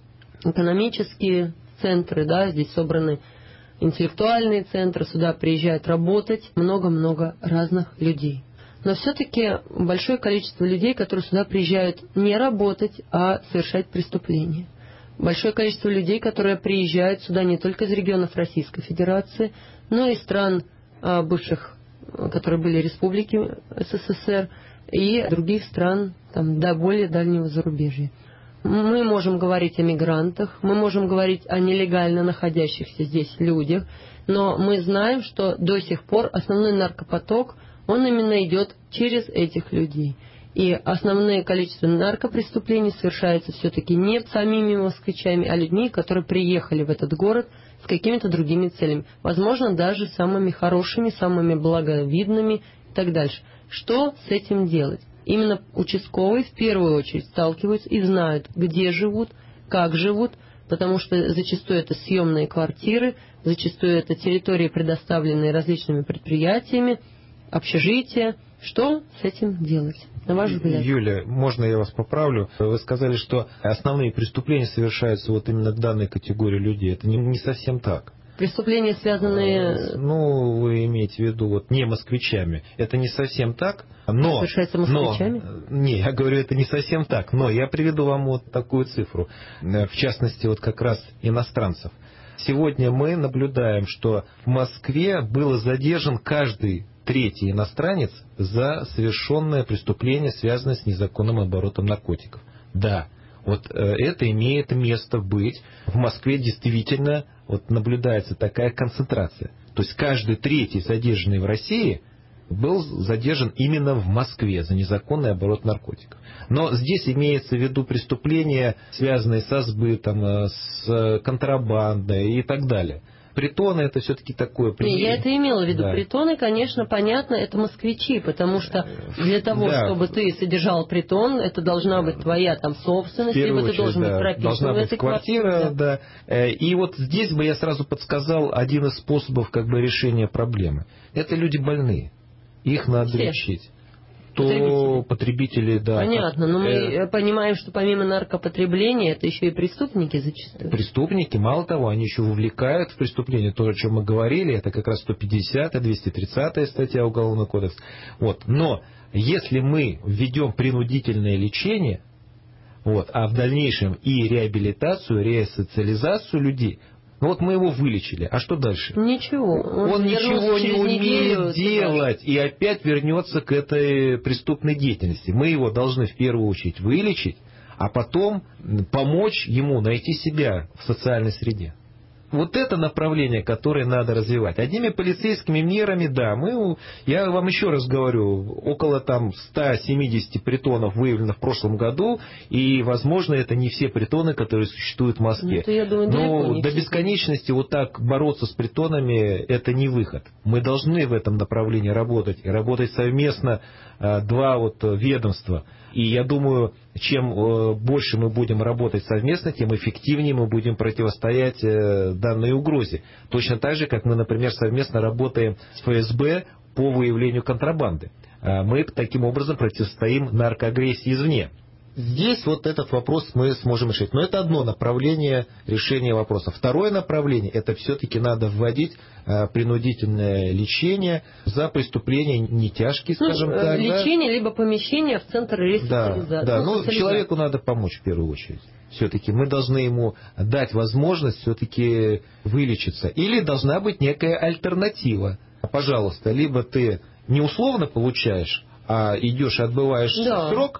экономические центры, да, здесь собраны интеллектуальные центры, сюда приезжают работать много-много разных людей. Но все-таки большое количество людей, которые сюда приезжают не работать, а совершать преступления. Большое количество людей, которые приезжают сюда не только из регионов Российской Федерации, но и стран бывших, которые были республики СССР, и других стран там, до более дальнего зарубежья. Мы можем говорить о мигрантах, мы можем говорить о нелегально находящихся здесь людях, но мы знаем, что до сих пор основной наркопоток, он именно идет через этих людей. И основное количество наркопреступлений совершается все-таки не самими москвичами, а людьми, которые приехали в этот город с какими-то другими целями. Возможно, даже самыми хорошими, самыми благовидными и так дальше. Что с этим делать? Именно участковые в первую очередь сталкиваются и знают, где живут, как живут, потому что зачастую это съемные квартиры, зачастую это территории, предоставленные различными предприятиями, общежития. Что с этим делать, на ваш взгляд? Юля, можно я вас поправлю? Вы сказали, что основные преступления совершаются вот именно к данной категории людей. Это не, не совсем так. Преступления, связанные... Ну, вы имеете в виду вот не москвичами. Это не совсем так, но... Совершается москвичами? Но, не, я говорю, это не совсем так. Но я приведу вам вот такую цифру. В частности, вот как раз иностранцев. Сегодня мы наблюдаем, что в Москве был задержан каждый третий иностранец за совершенное преступление, связанное с незаконным оборотом наркотиков. Да, вот э, это имеет место быть. В Москве действительно вот наблюдается такая концентрация. То есть каждый третий задержанный в России был задержан именно в Москве за незаконный оборот наркотиков. Но здесь имеется в виду преступления, связанные со сбытом, с контрабандой и так далее. Притоны — это все-таки такое... Не, я это имела в виду. Да. Притоны, конечно, понятно, это москвичи, потому что для того, да. чтобы ты содержал притон, это должна быть твоя там собственность, либо очередь, ты должен да. быть прописан должна в быть этой квартира, квартире. Да. Да. И вот здесь бы я сразу подсказал один из способов как бы решения проблемы. Это люди больные. Их надо Все. лечить. То потребители. потребители, да. Понятно, но мы э... понимаем, что помимо наркопотребления, это еще и преступники зачастую. Преступники, мало того, они еще вовлекают в преступление. То, о чем мы говорили, это как раз сто пятидесятая, двести тридцатая статья Уголовного кодекса. Вот. Но если мы введем принудительное лечение, вот, а в дальнейшем и реабилитацию, ресоциализацию людей, ну вот мы его вылечили, а что дальше? Ничего. Он, он ничего не умеет делать и опять вернется к этой преступной деятельности. Мы его должны в первую очередь вылечить, а потом помочь ему найти себя в социальной среде. Вот это направление, которое надо развивать. Одними полицейскими мерами, да, мы, я вам еще раз говорю, около там ста семидесяти притонов выявлено в прошлом году, и, возможно, это не все притоны, которые существуют в Москве. Ну, я думаю, но до бесконечности вот так бороться с притонами – это не выход. Мы должны в этом направлении работать, и работать совместно два вот ведомства. И я думаю, чем больше мы будем работать совместно, тем эффективнее мы будем противостоять данной угрозе. Точно так же, как мы, например, совместно работаем с эф эс бэ по выявлению контрабанды. Мы таким образом противостоим наркоагрессии извне. Здесь вот этот вопрос мы сможем решить. Но это одно направление решения вопроса. Второе направление – это все-таки надо вводить а, принудительное лечение за преступления не тяжкие, скажем ну, так. Лечение, да? либо помещение в центр ресоциализации. Да, да. Ну, человеку надо помочь в первую очередь. Все-таки мы должны ему дать возможность все-таки вылечиться. Или должна быть некая альтернатива. Пожалуйста, либо ты не условно получаешь, а идешь и отбываешь да. срок,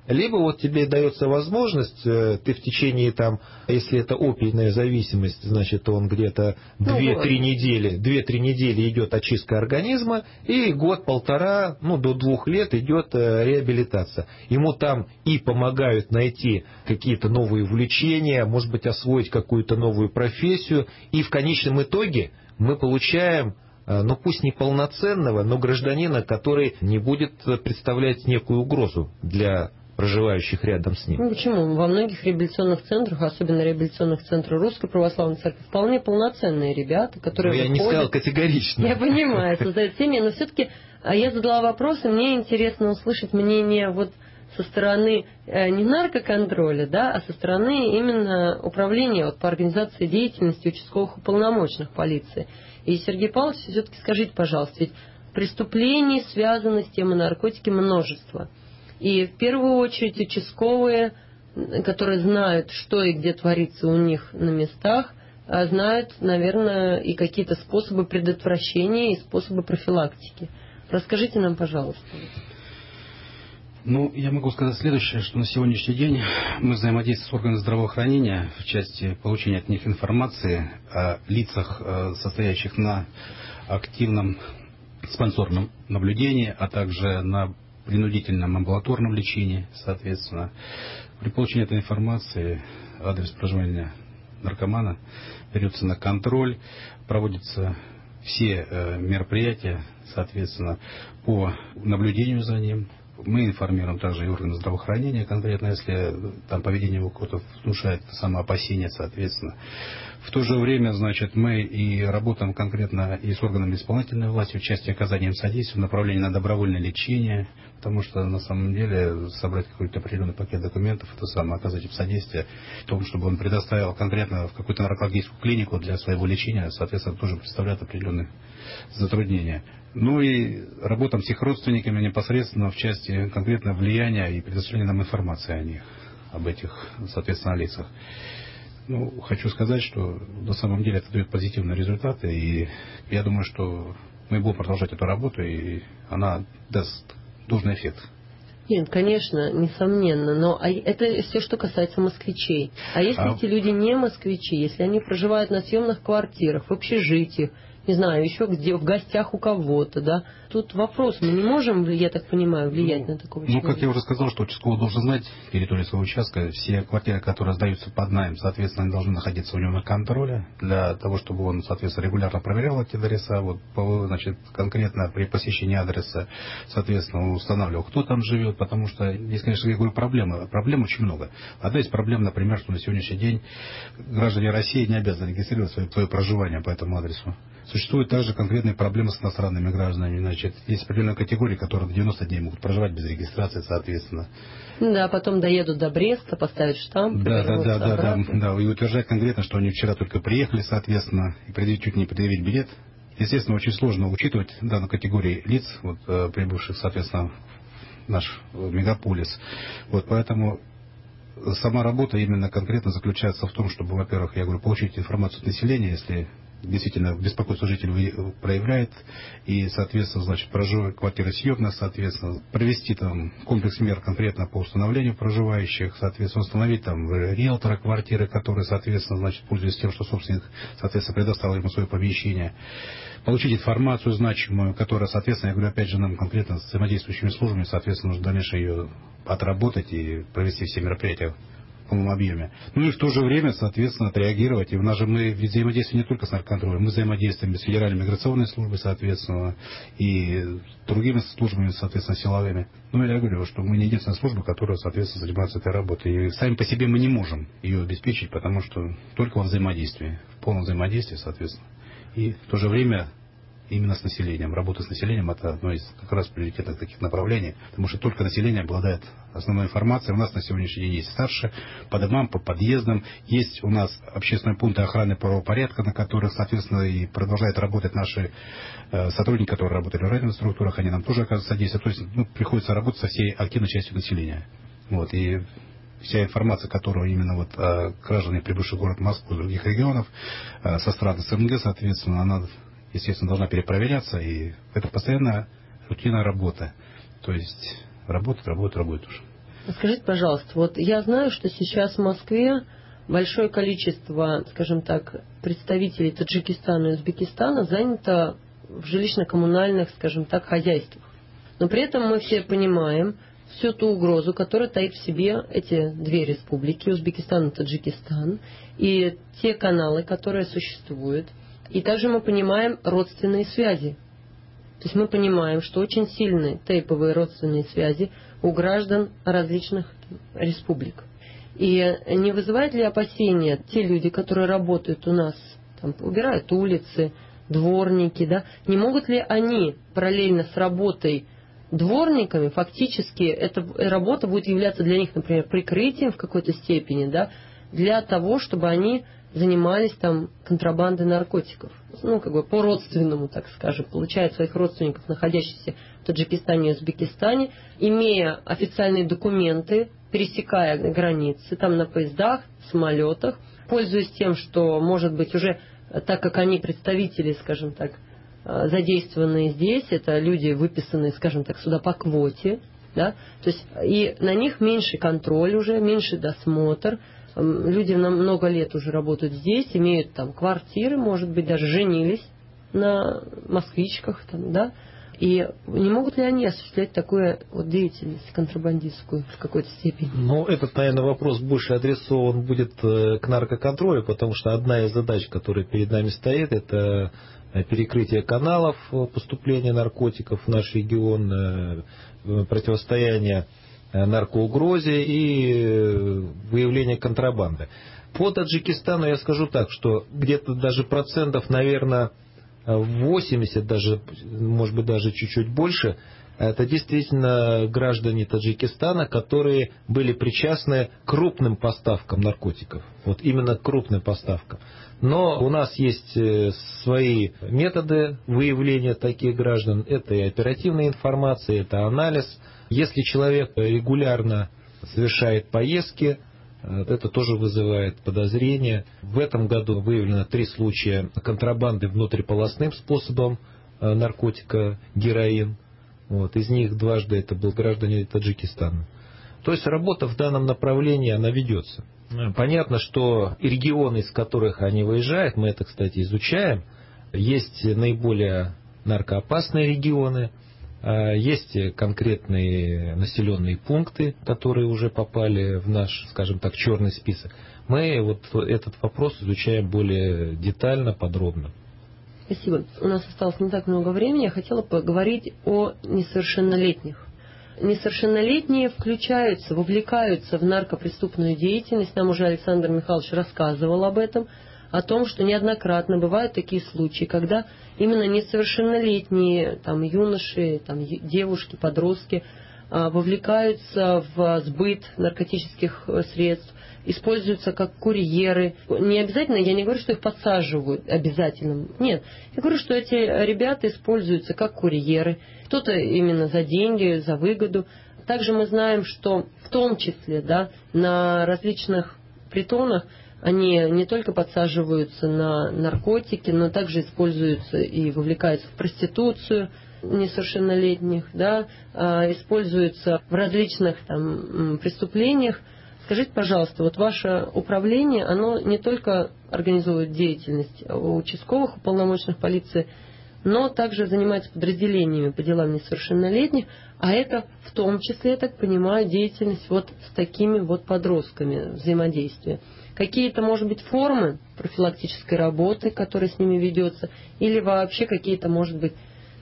Либо вот тебе дается возможность, ты в течение, там, если это опийная зависимость, значит, он где-то две-три недели, две-три недели идет очистка организма, и год-полтора, ну, до двух лет идет реабилитация. Ему там и помогают найти какие-то новые увлечения, может быть, освоить какую-то новую профессию, и в конечном итоге мы получаем, ну пусть не полноценного, но гражданина, который не будет представлять некую угрозу для проживающих рядом с ним. Ну почему? Во многих реабилитационных центрах, особенно реабилитационных центрах Русской Православной Церкви, вполне полноценные ребята, которые но выходят... Я не сказал категорично. Я понимаю, создают семьи, но все-таки я задала вопрос, и мне интересно услышать мнение вот со стороны не наркоконтроля, да, а со стороны именно управления вот, по организации деятельности участковых уполномоченных полиции. И, Сергей Павлович, все-таки скажите, пожалуйста, ведь преступлений, связанных с темой наркотики, множество. И в первую очередь участковые, которые знают, что и где творится у них на местах, знают, наверное, и какие-то способы предотвращения и способы профилактики. Расскажите нам, пожалуйста. Ну, я могу сказать следующее, что на сегодняшний день мы взаимодействуем с органами здравоохранения в части получения от них информации о лицах, состоящих на активном диспансерном наблюдении, а также на принудительном амбулаторном лечении, соответственно. При получении этой информации адрес проживания наркомана берется на контроль, проводятся все э, мероприятия, соответственно, по наблюдению за ним. Мы информируем также и органы здравоохранения, конкретно, если там поведение его кого-то внушает самоопасение, соответственно. В то же время, значит, мы и работаем конкретно и с органами исполнительной власти в части оказания им содействия, в направлении на добровольное лечение, потому что на самом деле собрать какой-то определенный пакет документов, это самое, оказать им содействие в том, чтобы он предоставил конкретно в какую-то наркологическую клинику для своего лечения, соответственно, тоже представляет определенные затруднения. Ну и работаем с их родственниками непосредственно в части конкретно влияния и предоставления нам информации о них, об этих, соответственно, лицах. Ну, хочу сказать, что на самом деле это дает позитивные результаты, и я думаю, что мы будем продолжать эту работу, и она даст должный эффект. Нет, конечно, несомненно, но это все, что касается москвичей. А если а... эти люди не москвичи, если они проживают на съемных квартирах, в общежитиях, не знаю, еще где, в гостях у кого-то, да, тут вопрос, мы не можем, я так понимаю, влиять ну, на такого ну, человека? Ну, как я уже сказал, что участковый должен знать территорию своего участка, все квартиры, которые сдаются под найм, соответственно, они должны находиться у него на контроле, для того, чтобы он, соответственно, регулярно проверял эти адреса, вот, значит, конкретно при посещении адреса, соответственно, устанавливал, кто там живет, потому что здесь, конечно, я говорю, проблемы, проблем очень много. Одна из проблем, например, что на сегодняшний день граждане России не обязаны регистрировать свое, свое проживание по этому адресу. Существуют также конкретные проблемы с иностранными гражданами. Значит, есть определенные категории, которые до девяноста дней могут проживать без регистрации, соответственно. Да, потом доедут до Бреста, поставят штамп. Да, да, да, да, да, да. И утверждать конкретно, что они вчера только приехали, соответственно, и предъявить, чуть не предъявить билет. Естественно, очень сложно учитывать данную категорию лиц, вот, прибывших, соответственно, в наш мегаполис. Вот, поэтому сама работа именно конкретно заключается в том, чтобы, во-первых, я говорю, получить информацию от населения, если действительно беспокойство жителей проявляет, и, соответственно, значит, проживает квартира съемная, соответственно, провести там комплекс мер конкретно по установлению проживающих, соответственно, установить там риэлтора квартиры, который, соответственно, значит, пользуясь тем, что собственник, соответственно, предоставил ему свое помещение, получить информацию значимую, которая, соответственно, я говорю, опять же, нам конкретно с взаимодействующими службами, соответственно, нужно дальше ее отработать и провести все мероприятия в полном объеме. Ну и в то же время, соответственно, отреагировать. И у нас же мы взаимодействуем не только с наркоконтролем, мы взаимодействуем с Федеральной миграционной службой, соответственно, и другими службами, соответственно, силовыми. Ну, я говорю, что мы не единственная служба, которая, соответственно, занимается этой работой. И сами по себе мы не можем ее обеспечить, потому что только во взаимодействии, в полном взаимодействии, соответственно. И в то же время именно с населением. Работа с населением — это одно из как раз приоритетных таких направлений, потому что только население обладает основной информацией. У нас на сегодняшний день есть старшие по домам, по подъездам, есть у нас общественные пункты охраны правопорядка, на которых, соответственно, и продолжают работать наши э, сотрудники, которые работали в районных структурах, они нам тоже оказывают содействие. То есть, ну, приходится работать со всей активной частью населения. Вот, и вся информация, которую именно вот э, граждане, прибывшие в город Москву из других регионов, э, со стран СНГ, соответственно, она, естественно, должна перепроверяться, и это постоянная рутинная работа. То есть работать, работать, работать уже. Скажите, пожалуйста, вот я знаю, что сейчас в Москве большое количество, скажем так, представителей Таджикистана и Узбекистана занято в жилищно-коммунальных, скажем так, хозяйствах. Но при этом мы все понимаем всю ту угрозу, которая таит в себе эти две республики, Узбекистан и Таджикистан, и те каналы, которые существуют. И также мы понимаем родственные связи. То есть мы понимаем, что очень сильные тейповые родственные связи у граждан различных республик. И не вызывает ли опасения те люди, которые работают у нас, там, убирают улицы, дворники, да, не могут ли они параллельно с работой дворниками, фактически эта работа будет являться для них, например, прикрытием в какой-то степени, да, для того, чтобы они занимались там контрабандой наркотиков. Ну, как бы по-родственному, так скажем, получают своих родственников, находящихся в Таджикистане и Узбекистане, имея официальные документы, пересекая границы, там на поездах, самолетах, пользуясь тем, что, может быть, уже, так как они представители, скажем так, задействованные здесь, это люди, выписанные, скажем так, сюда по квоте, да, то есть и на них меньше контроль уже, меньше досмотр. Люди на много лет уже работают здесь, имеют там квартиры, может быть, даже женились на москвичках, там, да, и не могут ли они осуществлять такую вот деятельность контрабандистскую в какой-то степени? Ну, этот, наверное, вопрос больше адресован будет к наркоконтролю, потому что одна из задач, которая перед нами стоит, это перекрытие каналов поступления наркотиков в наш регион, противостояние наркоугрозе и выявление контрабанды. По Таджикистану я скажу так, что где-то даже процентов, наверное, восемьдесят, даже, может быть, даже чуть-чуть больше, это действительно граждане Таджикистана, которые были причастны к крупным поставкам наркотиков. Вот именно к крупным поставкам. Но у нас есть свои методы выявления таких граждан. Это и оперативная информация, это анализ. Если человек регулярно совершает поездки, это тоже вызывает подозрения. В этом году выявлено три случая контрабанды внутриполосным способом наркотика героин. Вот. Из них дважды это был граждане Таджикистана. То есть работа в данном направлении, она ведется. Понятно, что и регионы, из которых они выезжают, мы это, кстати, изучаем, есть наиболее наркоопасные регионы, есть конкретные населенные пункты, которые уже попали в наш, скажем так, черный список. Мы вот этот вопрос изучаем более детально, подробно. Спасибо. У нас осталось не так много времени. Я хотела поговорить о несовершеннолетних. Несовершеннолетние включаются, вовлекаются в наркопреступную деятельность. Нам уже Александр Михайлович рассказывал об этом, о том, что неоднократно бывают такие случаи, когда именно несовершеннолетние там, юноши, там, девушки, подростки вовлекаются в сбыт наркотических средств, используются как курьеры. Не обязательно, я не говорю, что их подсаживают обязательно. Нет, я говорю, что эти ребята используются как курьеры. Кто-то именно за деньги, за выгоду. Также мы знаем, что в том числе, да, на различных притонах они не только подсаживаются на наркотики, но также используются и вовлекаются в проституцию несовершеннолетних, да, используются в различных там преступлениях. Скажите, пожалуйста, вот ваше управление, оно не только организует деятельность у участковых уполномоченных полиции, но также занимается подразделениями по делам несовершеннолетних, а это в том числе, я так понимаю, деятельность вот с такими вот подростками взаимодействия. Какие-то, может быть, формы профилактической работы, которая с ними ведется, или вообще какие-то, может быть,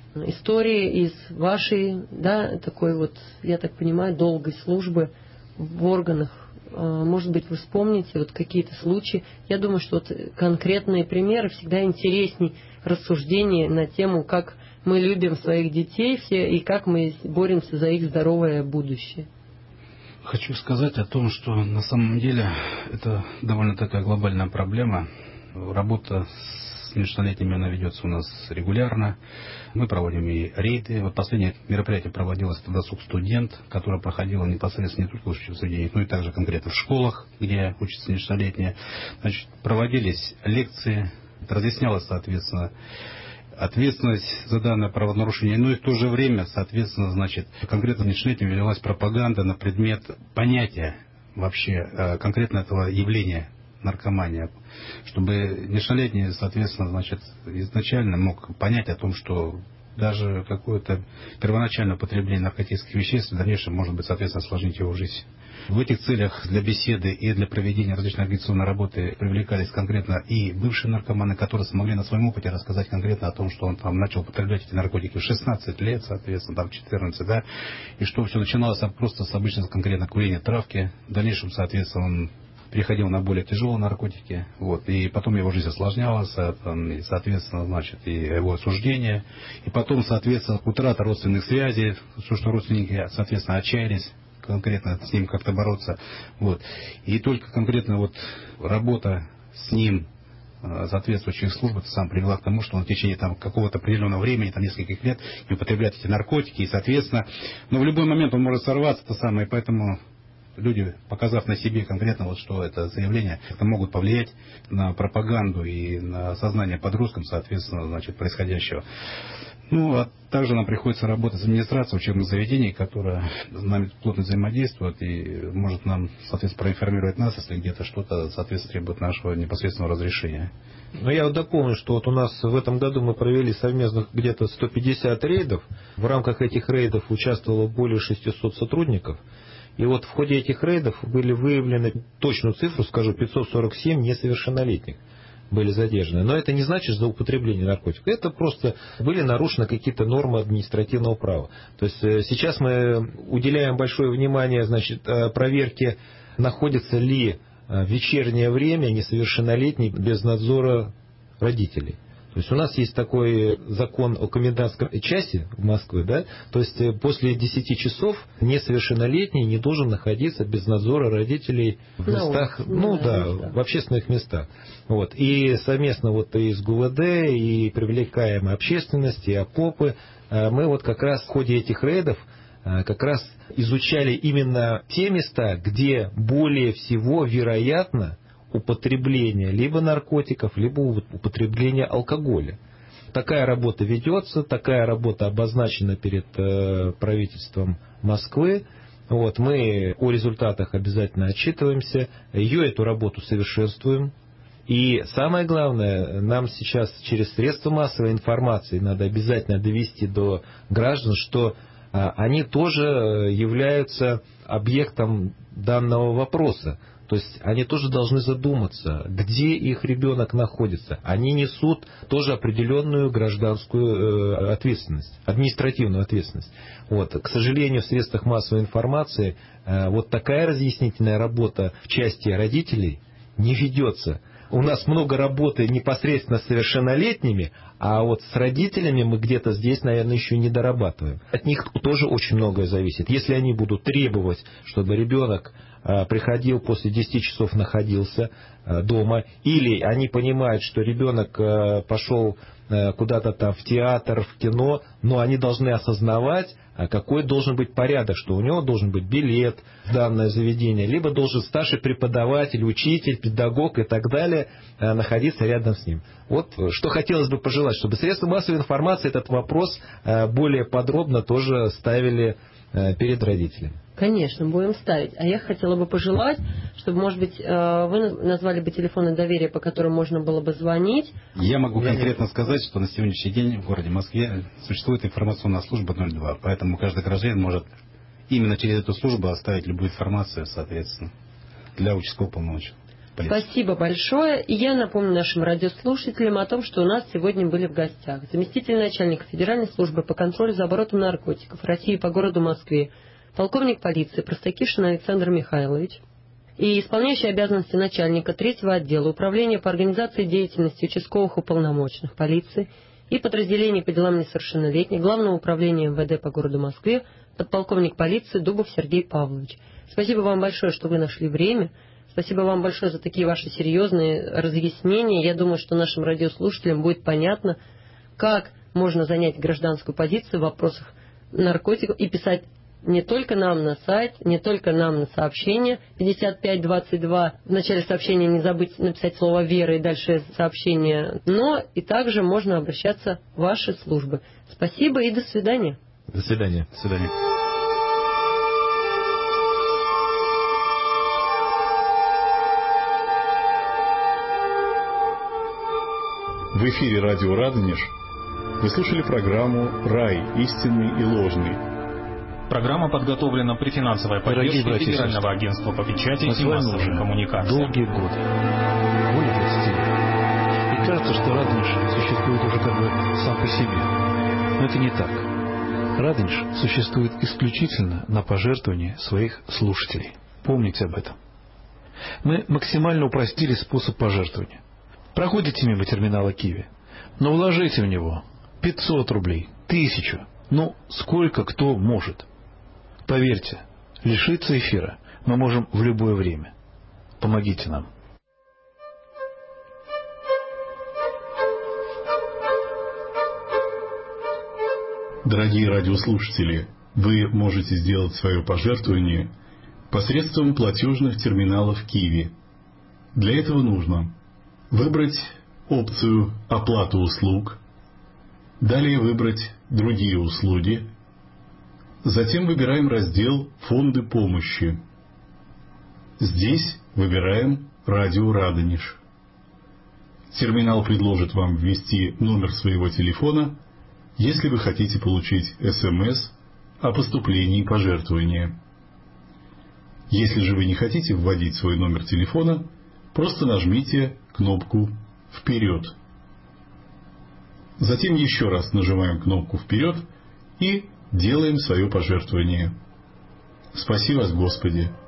истории из вашей, да, такой вот, я так понимаю, долгой службы в органах. Может быть, вы вспомните вот какие-то случаи. Я думаю, что вот конкретные примеры всегда интересней рассуждений на тему, как мы любим своих детей все и как мы боремся за их здоровое будущее. Хочу сказать о том, что на самом деле это довольно такая глобальная проблема. Работа с несовершеннолетними, она ведется у нас регулярно. Мы проводим и рейды. Вот последнее мероприятие проводилось в «Досуг студент», которое проходило непосредственно не только в учебных заведениях, но и также конкретно в школах, где учатся несовершеннолетние. Значит, проводились лекции, разъяснялось, соответственно, ответственность за данное правонарушение. Ну и в то же время, соответственно, значит, конкретно несовершеннолетним велась пропаганда на предмет понятия вообще конкретно этого явления наркомания, чтобы несовершеннолетний, соответственно, значит, изначально мог понять о том, что даже какое-то первоначальное употребление наркотических веществ в дальнейшем может быть, соответственно, осложнить его жизнь. В этих целях для беседы и для проведения различной организационной работы привлекались конкретно и бывшие наркоманы, которые смогли на своем опыте рассказать конкретно о том, что он там начал употреблять эти наркотики в шестнадцать лет, соответственно, там в четырнадцать, да, и что все начиналось просто с обычного конкретно курения травки. В дальнейшем, соответственно, он переходил на более тяжелые наркотики, вот, и потом его жизнь осложнялась, там, и, соответственно, значит, и его осуждение, и потом, соответственно, утрата родственных связей, то, что родственники, соответственно, отчаялись конкретно с ним как-то бороться, вот, и только конкретно вот работа с ним, соответствующих служб, это сам привела к тому, что он в течение там какого-то определенного времени, там нескольких лет, не употребляет эти наркотики, и, соответственно, но в любой момент он может сорваться, то самое, и поэтому люди, показав на себе конкретно, вот, что это заявление, это могут повлиять на пропаганду и на сознание подросткам, соответственно, значит, происходящего. Ну, а также нам приходится работать с администрацией учебных заведений, которая с нами плотно взаимодействует и может нам, соответственно, проинформировать нас, если где-то что-то, соответственно, требует нашего непосредственного разрешения. Но я вот дополню, что вот у нас в этом году мы провели совместно где-то сто пятьдесят рейдов. В рамках этих рейдов участвовало более шестисот сотрудников. И вот в ходе этих рейдов были выявлены, точную цифру скажу, пятьсот сорок семь несовершеннолетних были задержаны. Но это не значит за употребление наркотиков. Это просто были нарушены какие-то нормы административного права. То есть сейчас мы уделяем большое внимание, значит, проверке, находится ли в вечернее время несовершеннолетний без надзора родителей. То есть у нас есть такой закон о комендантской часе в Москве, да, то есть после десяти часов несовершеннолетний не должен находиться без надзора родителей в местах, ну да, в общественных местах. Вот. И совместно вот и с ГУВД, и привлекаем общественность, и ОПОПы, мы вот как раз в ходе этих рейдов как раз изучали именно те места, где более всего вероятно употребление либо наркотиков, либо употребление алкоголя. Такая работа ведется, такая работа обозначена перед э, правительством Москвы. Вот, мы о результатах обязательно отчитываемся, ее эту работу совершенствуем. И самое главное, нам сейчас через средства массовой информации надо обязательно довести до граждан, что э, они тоже являются объектом данного вопроса. То есть они тоже должны задуматься, где их ребенок находится. Они несут тоже определенную гражданскую э, ответственность, административную ответственность. Вот. К сожалению, в средствах массовой информации э, вот такая разъяснительная работа в части родителей не ведется. У нас много работы непосредственно с совершеннолетними, а вот с родителями мы где-то здесь, наверное, еще не дорабатываем. От них тоже очень многое зависит. Если они будут требовать, чтобы ребенок приходил после десяти часов, находился дома, или они понимают, что ребенок пошел куда-то там в театр, в кино, но они должны осознавать, какой должен быть порядок, что у него должен быть билет в данное заведение, либо должен старший преподаватель, учитель, педагог и так далее находиться рядом с ним. Вот что хотелось бы пожелать, чтобы средства массовой информации этот вопрос более подробно тоже ставили перед родителями. Конечно, будем ставить. А я хотела бы пожелать, чтобы, может быть, вы назвали бы телефоны доверия, по которым можно было бы звонить. Я могу конкретно сказать, что на сегодняшний день в городе Москве существует информационная служба ноль два, поэтому каждый гражданин может именно через эту службу оставить любую информацию, соответственно, для участкового полномочия. Спасибо большое. И я напомню нашим радиослушателям о том, что у нас сегодня были в гостях заместитель начальника Федеральной службы по контролю за оборотом наркотиков России по городу Москве, полковник полиции Простакишин Александр Михайлович и исполняющий обязанности начальника третьего отдела Управления по организации деятельности участковых уполномоченных полиции и подразделений по делам несовершеннолетних Главного управления эм вэ дэ по городу Москве подполковник полиции Дубов Сергей Павлович. Спасибо вам большое, что вы нашли время. Спасибо вам большое за такие ваши серьезные разъяснения. Я думаю, что нашим радиослушателям будет понятно, как можно занять гражданскую позицию в вопросах наркотиков и писать не только нам на сайт, не только нам на сообщение пятьдесят пять двадцать два. В начале сообщения не забыть написать слово «Вера» и дальше сообщение. Но и также можно обращаться в ваши службы. Спасибо и до свидания. До свидания. До свидания. В эфире радио «Радонеж» вы слушали программу «Рай. Истинный и ложный». Программа подготовлена при финансовой поддержке Федерального агентства по печати и массовым коммуникациям. Долгие годы. Более двадцати лет. И кажется, что Радонеж существует уже как бы сам по себе. Но это не так. Радонеж существует исключительно на пожертвования своих слушателей. Помните об этом. Мы максимально упростили способ пожертвования. Проходите мимо терминала Киви, но вложите в него пятьсот рублей, тысячу, ну, сколько кто может. Поверьте, лишиться эфира мы можем в любое время. Помогите нам. Дорогие радиослушатели, вы можете сделать свое пожертвование посредством платежных терминалов Киви. Для этого нужно выбрать опцию «Оплата услуг», далее выбрать «Другие услуги», затем выбираем раздел «Фонды помощи». Здесь выбираем «Радио Радонеж». Терминал предложит вам ввести номер своего телефона, если вы хотите получить эс эм эс о поступлении пожертвования. Если же вы не хотите вводить свой номер телефона, просто нажмите кнопку «Вперед». Затем еще раз нажимаем кнопку «Вперед» и делаем свое пожертвование. Спаси вас, Господи!